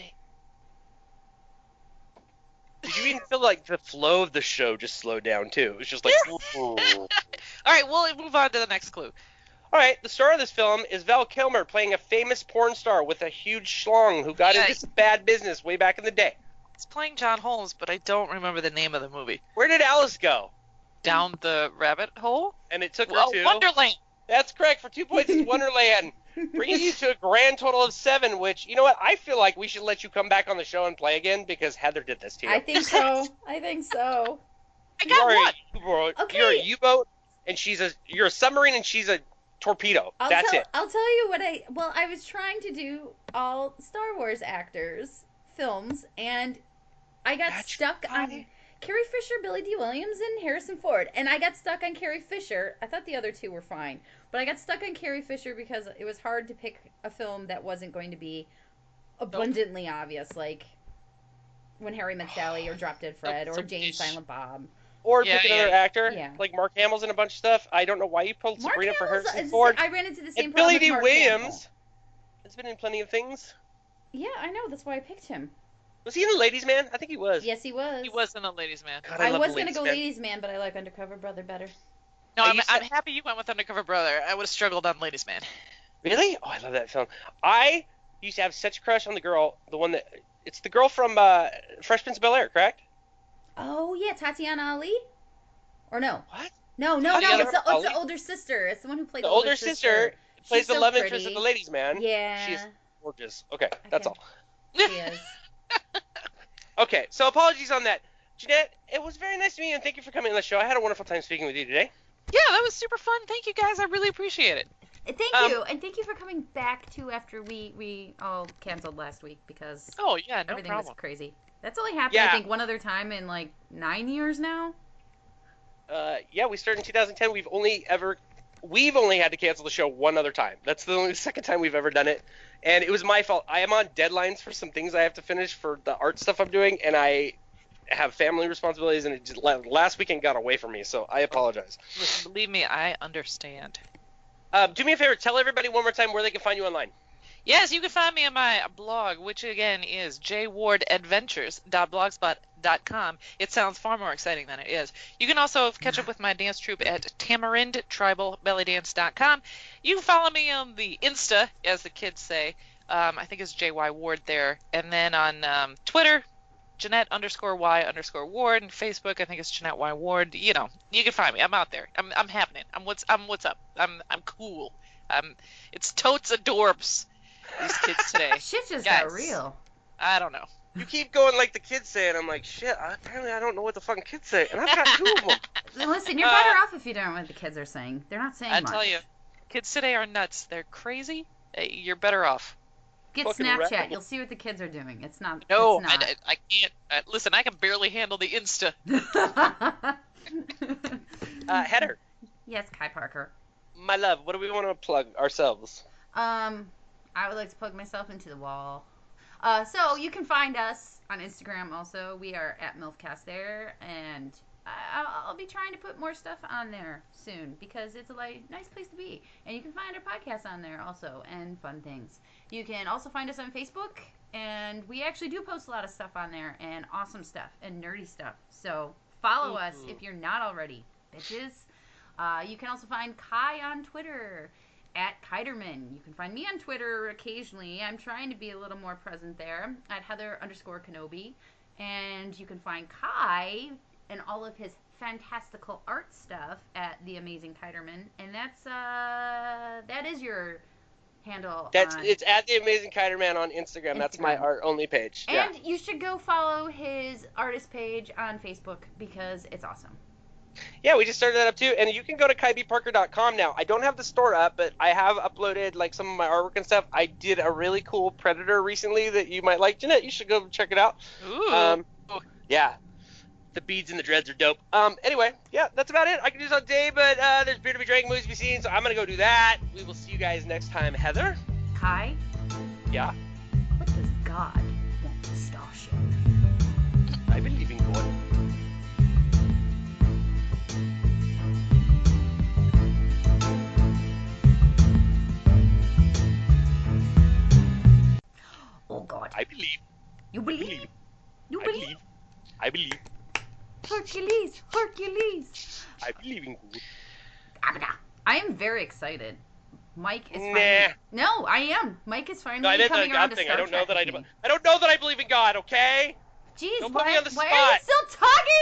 Did you even feel like the flow of the show just slowed down too? It was just like. All All right, we'll move on to the next clue. right, the star of this film is Val Kilmer playing a famous porn star with a huge schlong who got Yeah. into some bad business way back in the day. It's playing John Holmes, but I don't remember the name of the movie. Where did Alice go? Down the rabbit hole? And it took her Well, to. Wonderland. That's correct. For two points, it's Wonderland. Bringing you to a grand total of seven, which, you know what? I feel like we should let you come back on the show and play again because Heather did this to you. I think so. I think so. I You got are one. A U-boat, Okay. You're a U-boat, and she's a. You're a submarine, and she's a torpedo. I'll That's tell, it. I'll tell you what I. Well, I was trying to do all Star Wars actors films, and I got That's stuck on funny. Carrie Fisher, Billy D. Williams, and Harrison Ford. And I got stuck on Carrie Fisher. I thought the other two were fine, but I got stuck on Carrie Fisher because it was hard to pick a film that wasn't going to be abundantly obvious, like When Harry Met Sally or Drop Dead Fred Nope, or some Jane ish. Silent Bob. Or Yeah, pick yeah, another yeah. actor, Yeah. like Mark Hamill's in a bunch of stuff. I don't know why you pulled Mark Sabrina for Hamill's- Harrison it's- Ford. I ran into the same And problem Billy with D. Mark Williams Hamill. has been in plenty of things. Yeah, I know. That's why I picked him. Was he in The Ladies' Man? I think he was. Yes, he was. He was in The Ladies' Man. God, I love was The gonna Ladies' go Man. Ladies Man, but I like Undercover Brother better. No, I I'm, used to- I'm happy you went with Undercover Brother. I would have struggled on Ladies' Man. Really? Oh, I love that film. I used to have such a crush on the girl, the one that it's the girl from uh, Fresh Prince of Bel-Air, correct? Oh yeah, Tatiana Ali. Or no? What? No, no, no. Tatiana It's the, it's the Ali? older sister. It's the one who played The older sister plays She's the so love pretty. interest of the Ladies' Man. Yeah, She's gorgeous. Okay, that's can't- all. she is. Okay, so apologies on that. Jeanette, it was very nice to meet you, and thank you for coming on the show. I had a wonderful time speaking with you today. Yeah, that was super fun. Thank you guys. I really appreciate it. Thank Um, you, and thank you for coming back too after we we all canceled last week because Oh, yeah, no everything problem. was crazy. That's only happened Yeah. I think one other time in like nine years now. Uh, yeah, we started in two thousand ten. We've only ever, we've only had to cancel the show one other time. That's the only second time we've ever done it, and it was my fault. I am on deadlines for some things I have to finish for the art stuff I'm doing, and I have family responsibilities, and it just last weekend got away from me. So I apologize. Listen, believe me, I understand. Uh, do me a favor, tell everybody one more time where they can find you online. Yes, you can find me on my blog, which again is j ward adventures dot blogspot dot com. It sounds far more exciting than it is. You can also catch up with my dance troupe at tamarind tribal belly dance dot com. You can follow me on the Insta, as the kids say. Um, I think it's J Y Ward there. And then on um, Twitter, Jeanette underscore Y underscore Ward. And Facebook, I think it's Jeanette Y Ward. You know, you can find me. I'm out there. I'm I'm happening. I'm what's I'm what's up. I'm I'm cool. Um, it's totes adorbs. These kids today. Shit just Guys. got real. I don't know. You keep going like the kids say, and I'm like, shit, I, apparently I don't know what the fucking kids say, and I've got two of them. Listen, you're Uh, better off if you don't know what the kids are saying. They're not saying I much. tell you, kids today are nuts. They're crazy. Uh, You're better off. Get Fucking Snapchat. wreck. You'll see what the kids are doing. It's not. No, it's I, not. I, I can't. Uh, listen, I can barely handle the Insta. Uh, Heather, Yes, Kai Parker. my love, what do we want to plug ourselves? Um, I would like to plug myself into the wall. Uh, so you can find us on Instagram also. We are at MILFcast there, and I- I'll, I'll be trying to put more stuff on there soon because it's a like, nice place to be. And you can find our podcast on there also and fun things. You can also find us on Facebook, and we actually do post a lot of stuff on there and awesome stuff and nerdy stuff. So follow us if you're not already, bitches. Uh, you can also find Kai on Twitter at Kiterman. You can find me on Twitter occasionally. I'm trying to be a little more present there at Heather underscore Kenobi. And you can find Kai and all of his fantastical art stuff at The Amazing Kiterman. And that's, uh, that is your handle. That's on... It's at the Amazing Kiterman on Instagram. That's my Instagram. art only page. Yeah. And you should go follow his artist page on Facebook because it's awesome. Yeah, we just started that up too, and you can go to kai b parker dot com now. I don't have the store up, but I have uploaded like some of my artwork and stuff. I did a really cool Predator recently that you might like. Jeanette, you should go check it out. Ooh. Um, yeah, the beads and the dreads are dope. Um, anyway, yeah, that's about it. I can do this all day, but uh, there's beer to be drank, movies to be seen, so I'm gonna go do that. We will see you guys next time. Heather? Kai, Yeah, what does God want with Starship? I believe in God. Oh God. I believe. You I believe? believe. You I believe? believe. I believe. Hercules, Hercules. I believe in God. Abada. I am very excited. Mike is Nah. finally. No, I am. Mike is finally No, I meant the coming around God to thing. Star I don't know Trek that I. with me. I don't know that I believe in God. Okay. Jeez, Don't put why, me on the why are you spot. still talking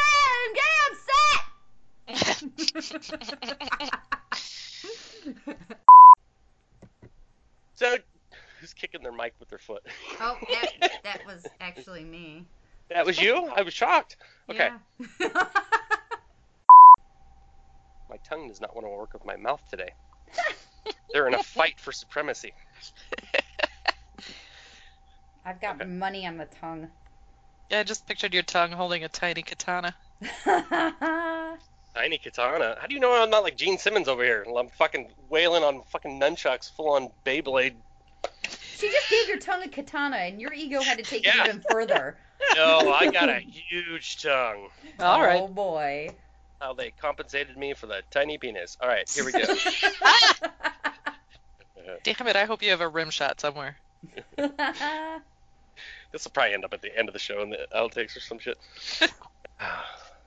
about it? I'm getting upset. So, who's kicking their mic with their foot? Oh, that, that was actually me. That was you? I was shocked. Okay. Yeah. My tongue does not want to work with my mouth today. They're in a fight for supremacy. I've got Okay. money on the tongue. Yeah, I just pictured your tongue holding a tiny katana. Tiny katana. How do you know I'm not like Gene Simmons over here? I'm fucking wailing on fucking nunchucks, full on Beyblade. She just gave your tongue a katana, and your ego had to take Yeah. it even further. No, I got a huge tongue. All right. Oh boy. How they compensated me for the tiny penis. All right, here we go. Damn it, I hope you have a rim shot somewhere. This will probably end up at the end of the show in the outtakes or some shit.